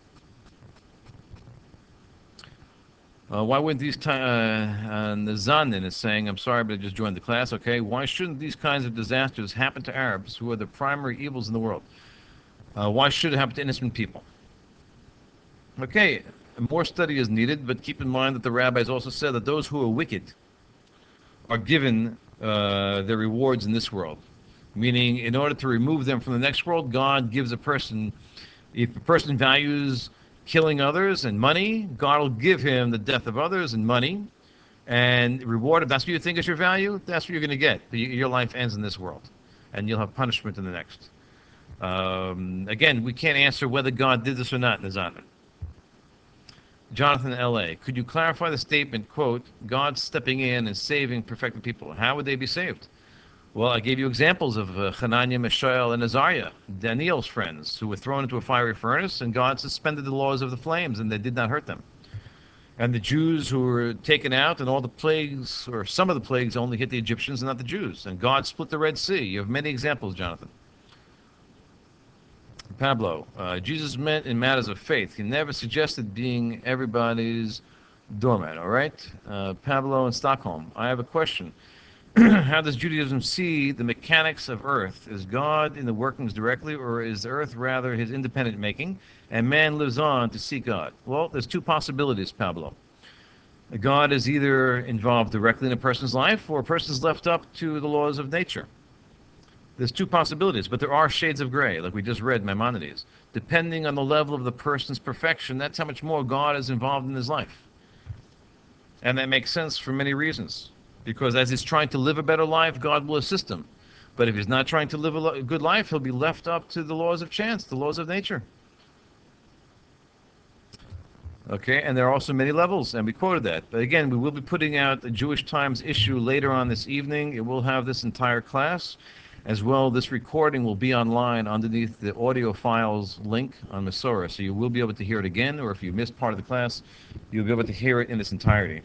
uh, why wouldn't these ti uh, uh, Nazanin is saying, I'm sorry, but I just joined the class. Okay, why shouldn't these kinds of disasters happen to Arabs, who are the primary evils in the world? Uh, why should it happen to innocent people? Okay, more study is needed, but keep in mind that the rabbis also said that those who are wicked are given uh, their rewards in this world. Meaning, in order to remove them from the next world, God gives a person, if a person values killing others and money, God will give him the death of others and money and reward. If that's what you think is your value, that's what you're going to get. Your life ends in this world, and you'll have punishment in the next. Um, again, we can't answer whether God did this or not, Nizan. Jonathan L A, could you clarify the statement, quote, God stepping in and saving perfected people? How would they be saved? Well, I gave you examples of uh, Hananiah, Mishael, and Azariah, Daniel's friends, who were thrown into a fiery furnace, and God suspended the laws of the flames, and they did not hurt them. And the Jews who were taken out, and all the plagues, or some of the plagues, only hit the Egyptians and not the Jews. And God split the Red Sea. You have many examples, Jonathan. Pablo, uh, Jesus meant in matters of faith. He never suggested being everybody's doormat, all right? Uh, Pablo in Stockholm, I have a question. How does Judaism see the mechanics of earth? Is God in the workings directly, or is the earth rather his independent making, and man lives on to see God? Well, there's two possibilities, Pablo. God is either involved directly in a person's life, or a person's left up to the laws of nature. There's two possibilities, but there are shades of gray, like we just read Maimonides. Depending on the level of the person's perfection, that's how much more God is involved in his life. And that makes sense for many reasons. Because as he's trying to live a better life, God will assist him. But if he's not trying to live a good life, he'll be left up to the laws of chance, the laws of nature. Okay, and there are also many levels, and we quoted that. But again, we will be putting out the Jewish Times issue later on this evening. It will have this entire class. As well, this recording will be online underneath the audio files link on Masorah, so you will be able to hear it again, or if you missed part of the class, you'll be able to hear it in its entirety.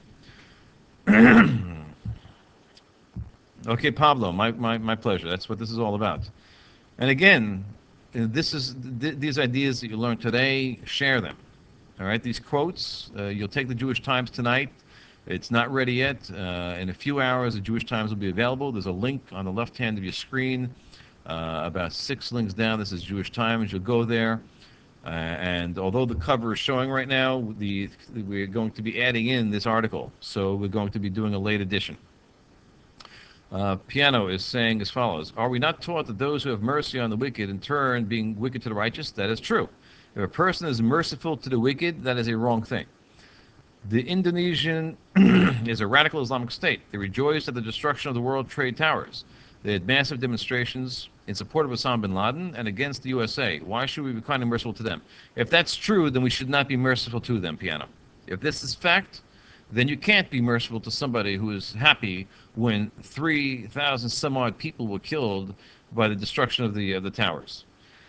Okay, Pablo, my, my, my pleasure. That's what this is all about. And again, this is th these ideas that you learned today, share them. All right, these quotes, uh, you'll take the Jewish Times tonight. It's not ready yet. Uh, in a few hours, the Jewish Times will be available. There's a link on the left hand of your screen, uh, about six links down. This is Jewish Times. You'll go there. Uh, and although the cover is showing right now, the, we're going to be adding in this article. So we're going to be doing a late edition. Uh, Piano is saying as follows: are we not taught that those who have mercy on the wicked in turn being wicked to the righteous? That is true. If a person is merciful to the wicked, that is a wrong thing. The Indonesian is a radical Islamic state. They rejoiced at the destruction of the World Trade Towers. They had massive demonstrations in support of Osama bin Laden and against the U S A. Why should we be kind and merciful to them? If that's true, then we should not be merciful to them, Piano. If this is fact, then you can't be merciful to somebody who is happy when three thousand some odd people were killed by the destruction of the, of the towers.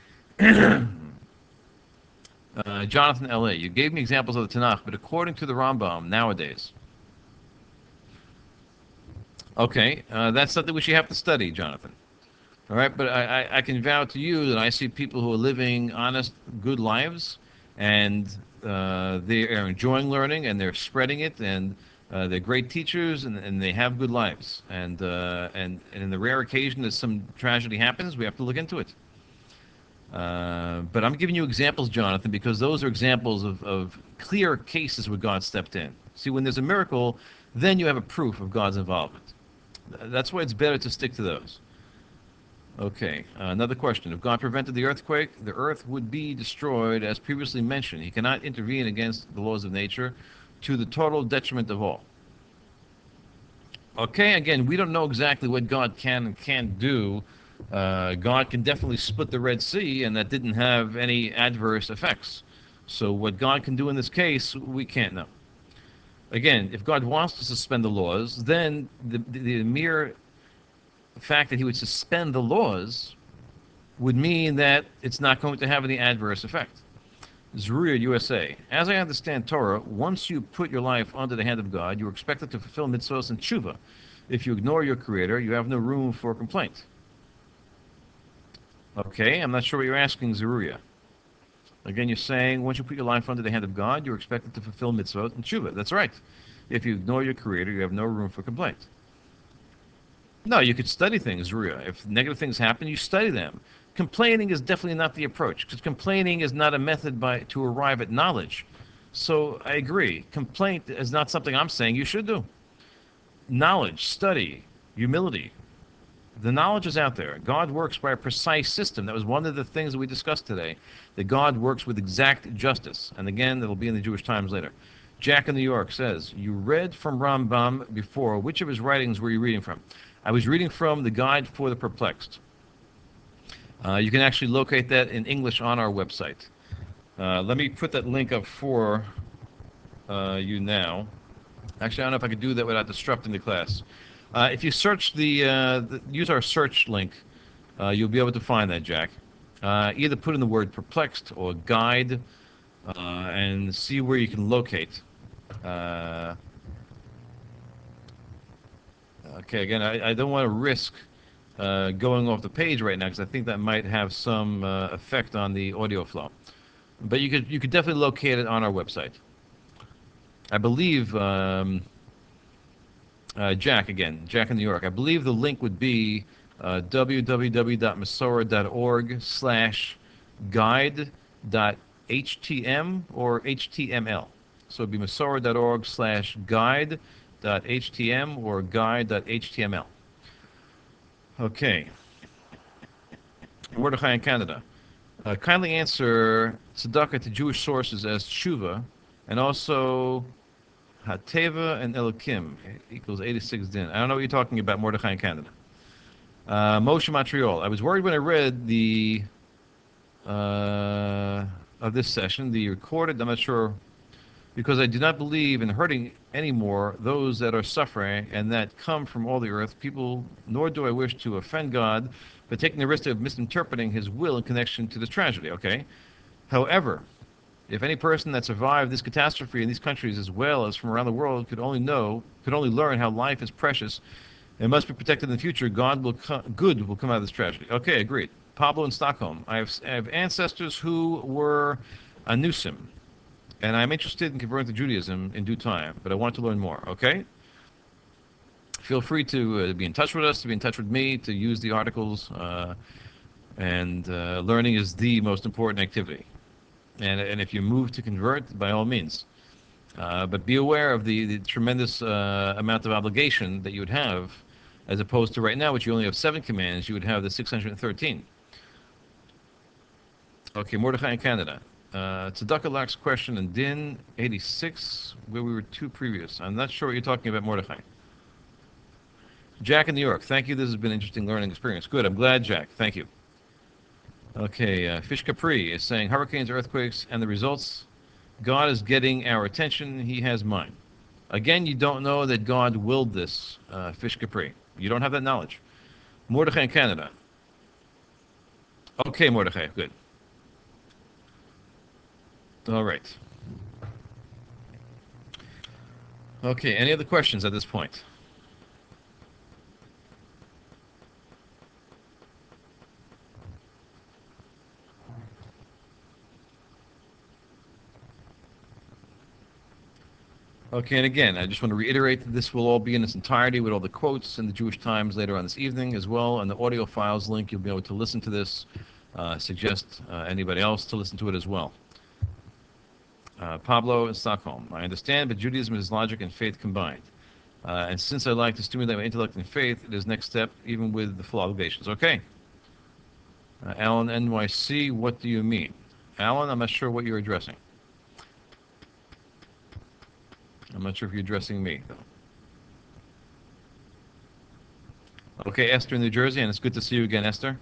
Uh, Jonathan L A, you gave me examples of the Tanakh, but according to the Rambam nowadays, okay, uh, that's something which you have to study, Jonathan. All right, but I, I, I can vow to you that I see people who are living honest, good lives, and uh, they are enjoying learning, and they're spreading it, and uh, they're great teachers, and, and they have good lives. And, uh, and, and in the rare occasion that some tragedy happens, we have to look into it. Uh, but I'm giving you examples, Jonathan, because those are examples of, of clear cases where God stepped in. See, when there's a miracle, then you have a proof of God's involvement. That's why it's better to stick to those. Okay, uh, another question. If God prevented the earthquake, the earth would be destroyed as previously mentioned. He cannot intervene against the laws of nature to the total detriment of all. Okay, again, we don't know exactly what God can and can't do. Uh, God can definitely split the Red Sea, and that didn't have any adverse effects. So what God can do in this case, we can't know. Again, if God wants to suspend the laws, then the, the, the mere fact that he would suspend the laws would mean that it's not going to have any adverse effect. Zeruiah, U S A. As I understand Torah, once you put your life under the hand of God, you are expected to fulfill mitzvahs and tshuva. If you ignore your Creator, you have no room for complaint. Okay, I'm not sure what you're asking, Zeruiah. Again, you're saying once you put your life under the hand of God, you're expected to fulfill mitzvot and tshuva. That's right. If you ignore your Creator, you have no room for complaint. No, you could study things, Zeruiah. If negative things happen, you study them. Complaining is definitely not the approach, because complaining is not a method by to arrive at knowledge. So I agree. Complaint is not something I'm saying you should do. Knowledge, study, humility. The knowledge is out there. God works by a precise system. That was one of the things that we discussed today, that God works with exact justice. And again, it'll be in the Jewish Times later. Jack in New York says, you read from Rambam before. Which of his writings were you reading from? I was reading from the Guide for the Perplexed. Uh, you can actually locate that in English on our website. Uh, let me put that link up for uh, you now. Actually, I don't know if I could do that without disrupting the class. Uh, if you search the, uh, the, use our search link, uh, you'll be able to find that, Jack. Uh, either put in the word perplexed or guide uh, and see where you can locate. Uh, okay, again, I, I don't want to risk uh, going off the page right now because I think that might have some uh, effect on the audio flow. But you could you could definitely locate it on our website. I believe um, uh, Jack again, Jack in New York. I believe the link would be uh, w w w dot masorah dot org slash guide dot h t m or H T M L. So it'd be masorah dot org slash guide dot H T M or guide dot H T M L. Okay. Mordechai in Canada. Uh, kindly answer tzedakah to Jewish sources as tshuva, and also Hateva and Elokim equals eighty-six din. I don't know what you're talking about, Mordechai in Canada. Uh, Moshe Montreal. I was worried when I read the uh, of this session, the recorded. I'm not sure because I do not believe in hurting anymore those that are suffering and that come from all the earth people. Nor do I wish to offend God, but taking the risk of misinterpreting His will in connection to this tragedy. Okay. However, if any person that survived this catastrophe in these countries as well as from around the world could only know, could only learn how life is precious and must be protected in the future, God will co- good will come out of this tragedy. Okay, agreed. Pablo in Stockholm. I have, I have ancestors who were Anusim, and I'm interested in converting to Judaism in due time, but I want to learn more. Okay? Feel free to uh, be in touch with us, to be in touch with me, to use the articles, uh, and uh, learning is the most important activity. And, and if you move to convert, by all means. Uh, but be aware of the, the tremendous uh, amount of obligation that you would have, as opposed to right now, which you only have seven commands, you would have the six hundred thirteen. Okay, Mordechai in Canada. Uh, Tzedakah lacks question in Din eighty-six, where we were two previous. I'm not sure what you're talking about, Mordechai. Jack in New York. Thank you. This has been an interesting learning experience. Good. I'm glad, Jack. Thank you. Okay, uh, Fish Capri is saying hurricanes, earthquakes, and the results. God is getting our attention. He has mine. Again, you don't know that God willed this, uh, Fish Capri. You don't have that knowledge. Mordechai in Canada. Okay, Mordechai, good. All right. Okay, any other questions at this point? Okay, and again, I just want to reiterate that this will all be in its entirety with all the quotes in the Jewish Times later on this evening as well. And the audio files link, you'll be able to listen to this. Uh, suggest uh, anybody else to listen to it as well. Uh, Pablo in Stockholm. I understand, but Judaism is logic and faith combined. Uh, and since I like to stimulate my intellect and faith, it is next step, even with the full obligations. Okay. Uh, Alan N Y C, what do you mean? Alan, I'm not sure what you're addressing. I'm not sure if you're addressing me, though. Okay, Esther in New Jersey, and it's good to see you again, Esther.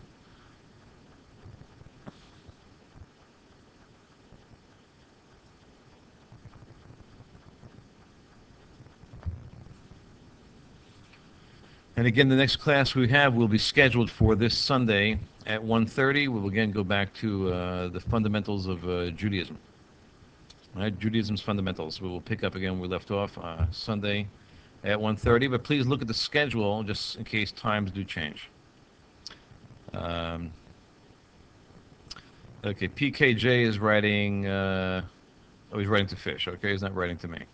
And again, the next class we have will be scheduled for this Sunday at one thirty. We will again go back to uh, the fundamentals of uh, Judaism. All right, Judaism's fundamentals. We will pick up again where we left off uh, Sunday at one thirty. But please look at the schedule just in case times do change. Um, okay, P K J is writing. Uh, oh, he's writing to Fish. Okay, he's not writing to me.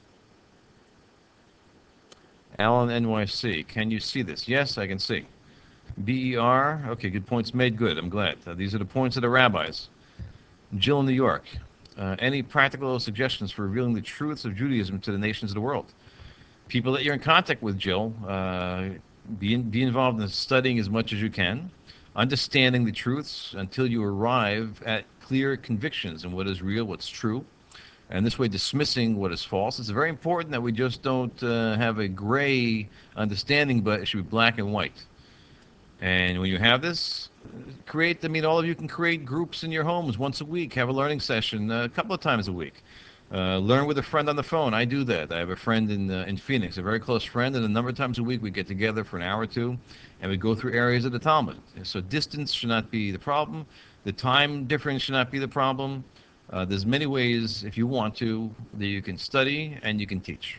Alan N Y C, can you see this? Yes, I can see. B E R, okay, good points made. Good, I'm glad. Uh, these are the points of the rabbis. Jill in New York, uh, any practical suggestions for revealing the truths of Judaism to the nations of the world? People that you're in contact with, Jill, uh, be, in, be involved in studying as much as you can, understanding the truths until you arrive at clear convictions in what is real, what's true, and this way dismissing what is false. It's very important that we just don't uh, have a gray understanding, but it should be black and white. And when you have this, create, I mean, all of you can create groups in your homes once a week, have a learning session uh, a couple of times a week. Uh, learn with a friend on the phone. I do that. I have a friend in uh, in Phoenix, a very close friend, and a number of times a week we get together for an hour or two, and we go through areas of the Talmud. So distance should not be the problem. The time difference should not be the problem. Uh, there's many ways, if you want to, that you can study and you can teach.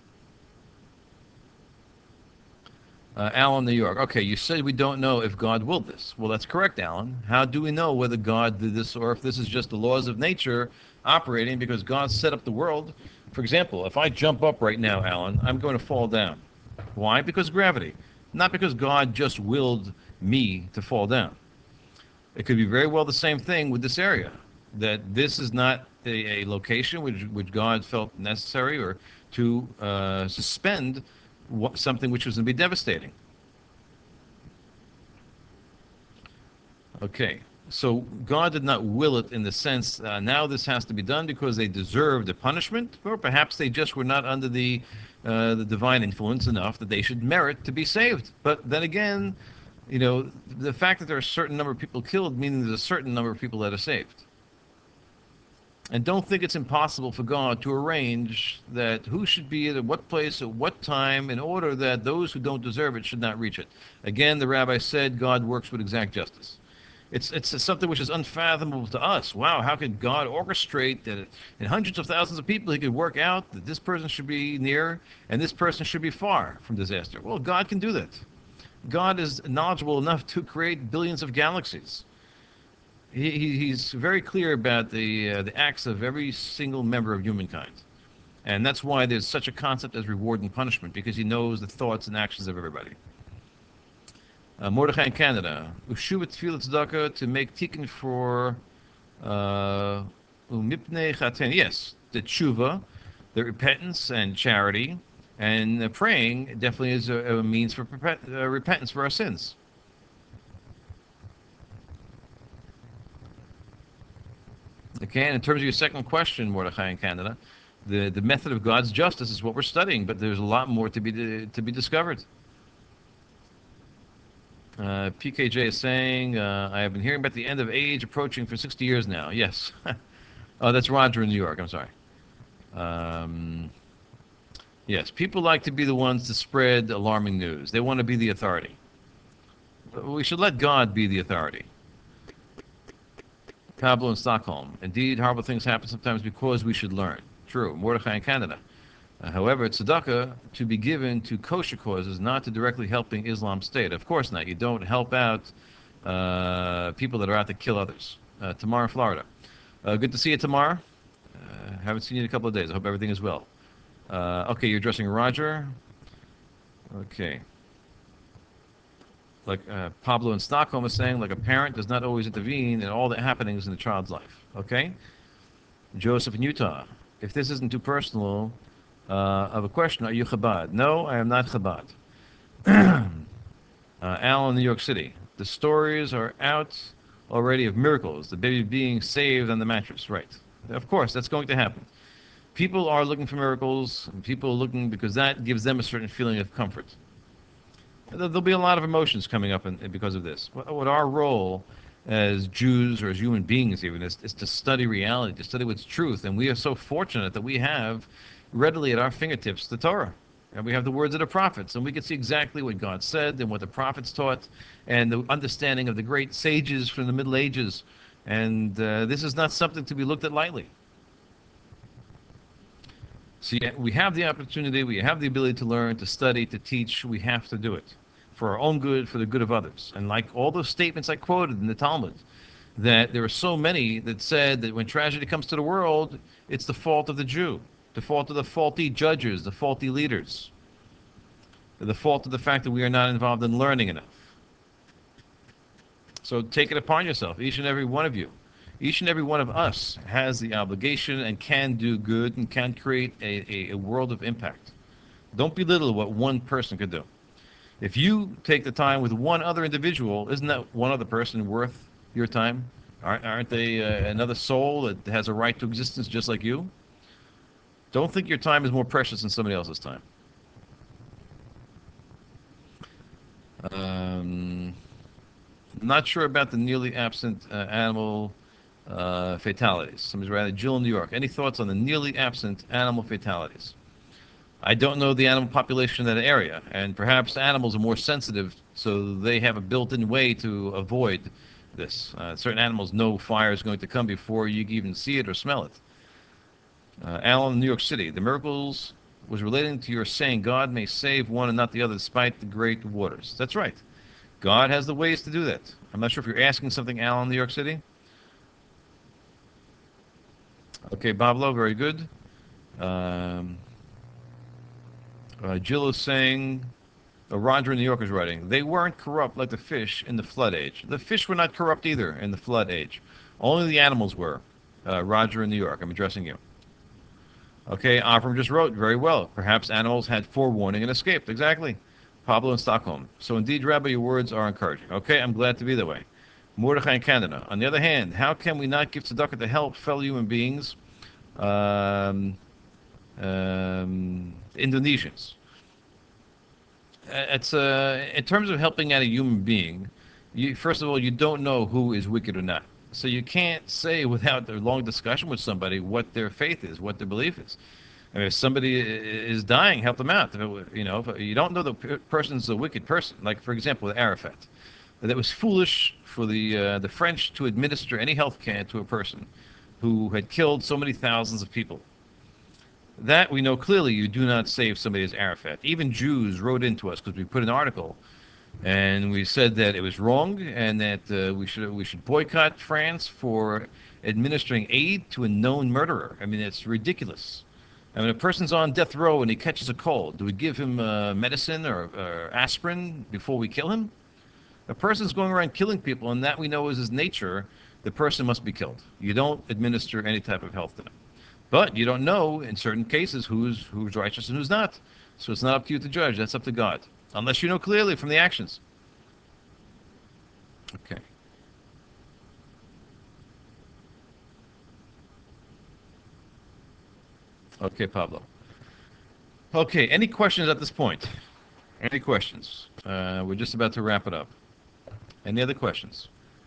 Uh, Alan, New York. Okay, you said we don't know if God willed this. Well, that's correct, Alan. How do we know whether God did this or if this is just the laws of nature operating because God set up the world? For example, if I jump up right now, Alan, I'm going to fall down. Why? Because of gravity. Not because God just willed me to fall down. It could be very well the same thing with this area, that this is not a, a location which, which God felt necessary or to uh, suspend what, something which was going to be devastating. Okay, so God did not will it in the sense uh, now this has to be done because they deserved a punishment, or perhaps they just were not under the uh, the divine influence enough that they should merit to be saved. But then again, you know, the fact that there are a certain number of people killed means there's a certain number of people that are saved. And don't think it's impossible for God to arrange that who should be at what place at what time in order that those who don't deserve it should not reach it. Again, the rabbi said God works with exact justice. It's it's something which is unfathomable to us. Wow, how could God orchestrate that in hundreds of thousands of people he could work out that this person should be near and this person should be far from disaster? Well, God can do that. God is knowledgeable enough to create billions of galaxies. He, he, he's very clear about the uh, the acts of every single member of humankind, and that's why there's such a concept as reward and punishment because he knows the thoughts and actions of everybody. Uh, Mordechai in Canada, Ushuva Tefillah Tzedakah to make tikkun for uh, Umipnei Chaten. Yes, the tshuva, the repentance and charity, and uh, praying definitely is a, a means for uh, repentance for our sins. Okay, and in terms of your second question, Mordechai in Canada, the, the method of God's justice is what we're studying, but there's a lot more to be to be discovered. Uh, P K J is saying, uh, I have been hearing about the end of age approaching for sixty years now. Yes. Oh, that's Roger in New York. I'm sorry. Um, yes, people like to be the ones to spread alarming news. They want to be the authority. We should let God be the authority. Pablo in Stockholm. Indeed, horrible things happen sometimes because we should learn. True. Mordechai in Canada. Uh, however, tzedakah to be given to kosher causes, not to directly helping Islam State. Of course not. You don't help out uh, people that are out to kill others. Uh, Tamar in Florida. Uh, good to see you, Tamar. Uh, haven't seen you in a couple of days. I hope everything is well. Uh, okay, you're addressing Roger. Okay. Like uh, Pablo in Stockholm is saying, like a parent does not always intervene in all the happenings in the child's life. Okay? Joseph in Utah. If this isn't too personal, of a question. Are you Chabad? No, I am not Chabad. uh, Al in New York City. The stories are out already of miracles, the baby being saved on the mattress. Right. Of course, that's going to happen. People are looking for miracles, and people are looking because that gives them a certain feeling of comfort. There'll be a lot of emotions coming up in, because of this. What, what our role as Jews or as human beings even is, is to study reality, to study what's truth. And we are so fortunate that we have readily at our fingertips the Torah. And we have the words of the prophets, and we can see exactly what God said and what the prophets taught, and the understanding of the great sages from the Middle Ages. And uh, this is not something to be looked at lightly. So yeah, we have the opportunity, we have the ability to learn, to study, to teach. We have to do it for our own good, for the good of others. And like all those statements I quoted in the Talmud, that there are so many that said that when tragedy comes to the world, it's the fault of the Jew, the fault of the faulty judges, the faulty leaders, the fault of the fact that we are not involved in learning enough. So take it upon yourself, each and every one of you. Each and every one of us has the obligation and can do good and can create a, a, a world of impact. Don't belittle what one person could do. If you take the time with one other individual, isn't that one other person worth your time? Aren't, aren't they uh, another soul that has a right to existence just like you? Don't think your time is more precious than somebody else's time. Um, not sure about the nearly absent uh, animal uh, fatalities. Somebody's writing, Jill in New York. Any thoughts on the nearly absent animal fatalities? I don't know the animal population in that area, and perhaps animals are more sensitive, so they have a built-in way to avoid this. Uh, certain animals know fire is going to come before you even see it or smell it. Uh, Alan, New York City. The miracles was relating to your saying God may save one and not the other despite the great waters. That's right. God has the ways to do that. I'm not sure if you're asking something, Alan, New York City. Okay, Pablo, very good. Um, uh, Jill is saying, uh, Roger in New York is writing, they weren't corrupt like the fish in the flood age. The fish were not corrupt either in the flood age. Only the animals were. Uh, Roger in New York, I'm addressing you. Okay, Avram just wrote, very well. Perhaps animals had forewarning and escaped. Exactly. Pablo in Stockholm. So indeed, Rabbi, your words are encouraging. Okay, I'm glad to be that way. Mordechai in Canada. On the other hand, how can we not give tzedakah to help fellow human beings, um, um, Indonesians? It's uh, in terms of helping out a human being, you, first of all, you don't know who is wicked or not. So you can't say without a long discussion with somebody what their faith is, what their belief is. I mean, if somebody is dying, help them out. If it, you know, if you don't know the person's a wicked person, like for example with Arafat, that was foolish for the uh, the French to administer any health care to a person who had killed so many thousands of people. That we know clearly you do not save somebody as Arafat. Even Jews wrote into us because we put an article and we said that it was wrong and that uh, we should we should boycott France for administering aid to a known murderer. I mean, it's ridiculous. I mean, a person's on death row and he catches a cold. Do we give him uh, medicine or, or aspirin before we kill him? A person's going around killing people, and that we know is his nature. The person must be killed. You don't administer any type of health to them. But you don't know in certain cases who's who's righteous and who's not. So it's not up to you to judge. That's up to God, unless you know clearly from the actions. Okay. Okay, Pablo. Okay. Any questions at this point? Any questions? Uh, we're just about to wrap it up. Any other questions?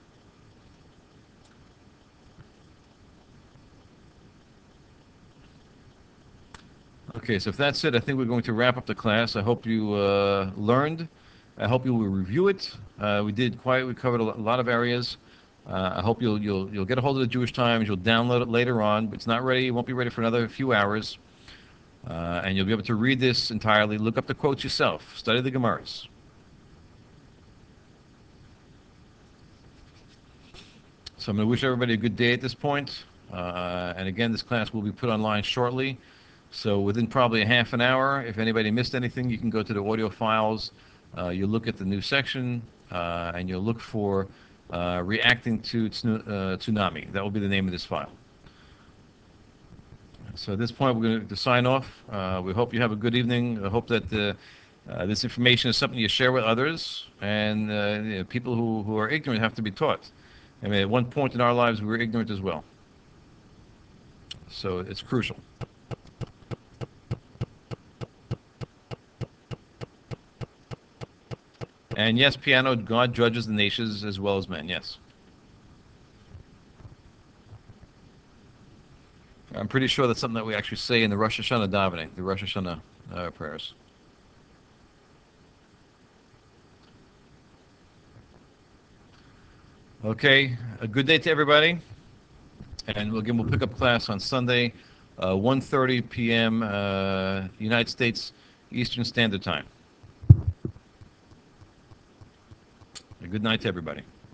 Okay, so if that's it, I think we're going to wrap up the class. I hope you uh, learned. I hope you will review it. Uh, we did quite. We covered a lo- a lot of areas. Uh, I hope you'll you'll you'll get a hold of the Jewish Times. You'll download it later on. It's not ready. It won't be ready for another few hours, uh, and you'll be able to read this entirely. Look up the quotes yourself. Study the Gemaras. So I'm going to wish everybody a good day at this point. Uh, and again, this class will be put online shortly. So within probably a half an hour, if anybody missed anything, you can go to the audio files. Uh, you'll look at the new section, uh, and you'll look for uh, reacting to tsu- uh, tsunami. That will be the name of this file. So at this point, we're going to sign off. Uh, we hope you have a good evening. I hope that uh, uh, this information is something you share with others, and uh, you know, people who, who are ignorant have to be taught. I mean, at one point in our lives, we were ignorant as well. So it's crucial. And yes, piano, God judges the nations as well as men, yes. I'm pretty sure that's something that we actually say in the Rosh Hashanah davening, the Rosh Hashanah uh, prayers. Okay, a good day to everybody. And we'll, again, we'll pick up class on Sunday, uh, one thirty p.m. Uh, United States Eastern Standard Time. A good night to everybody.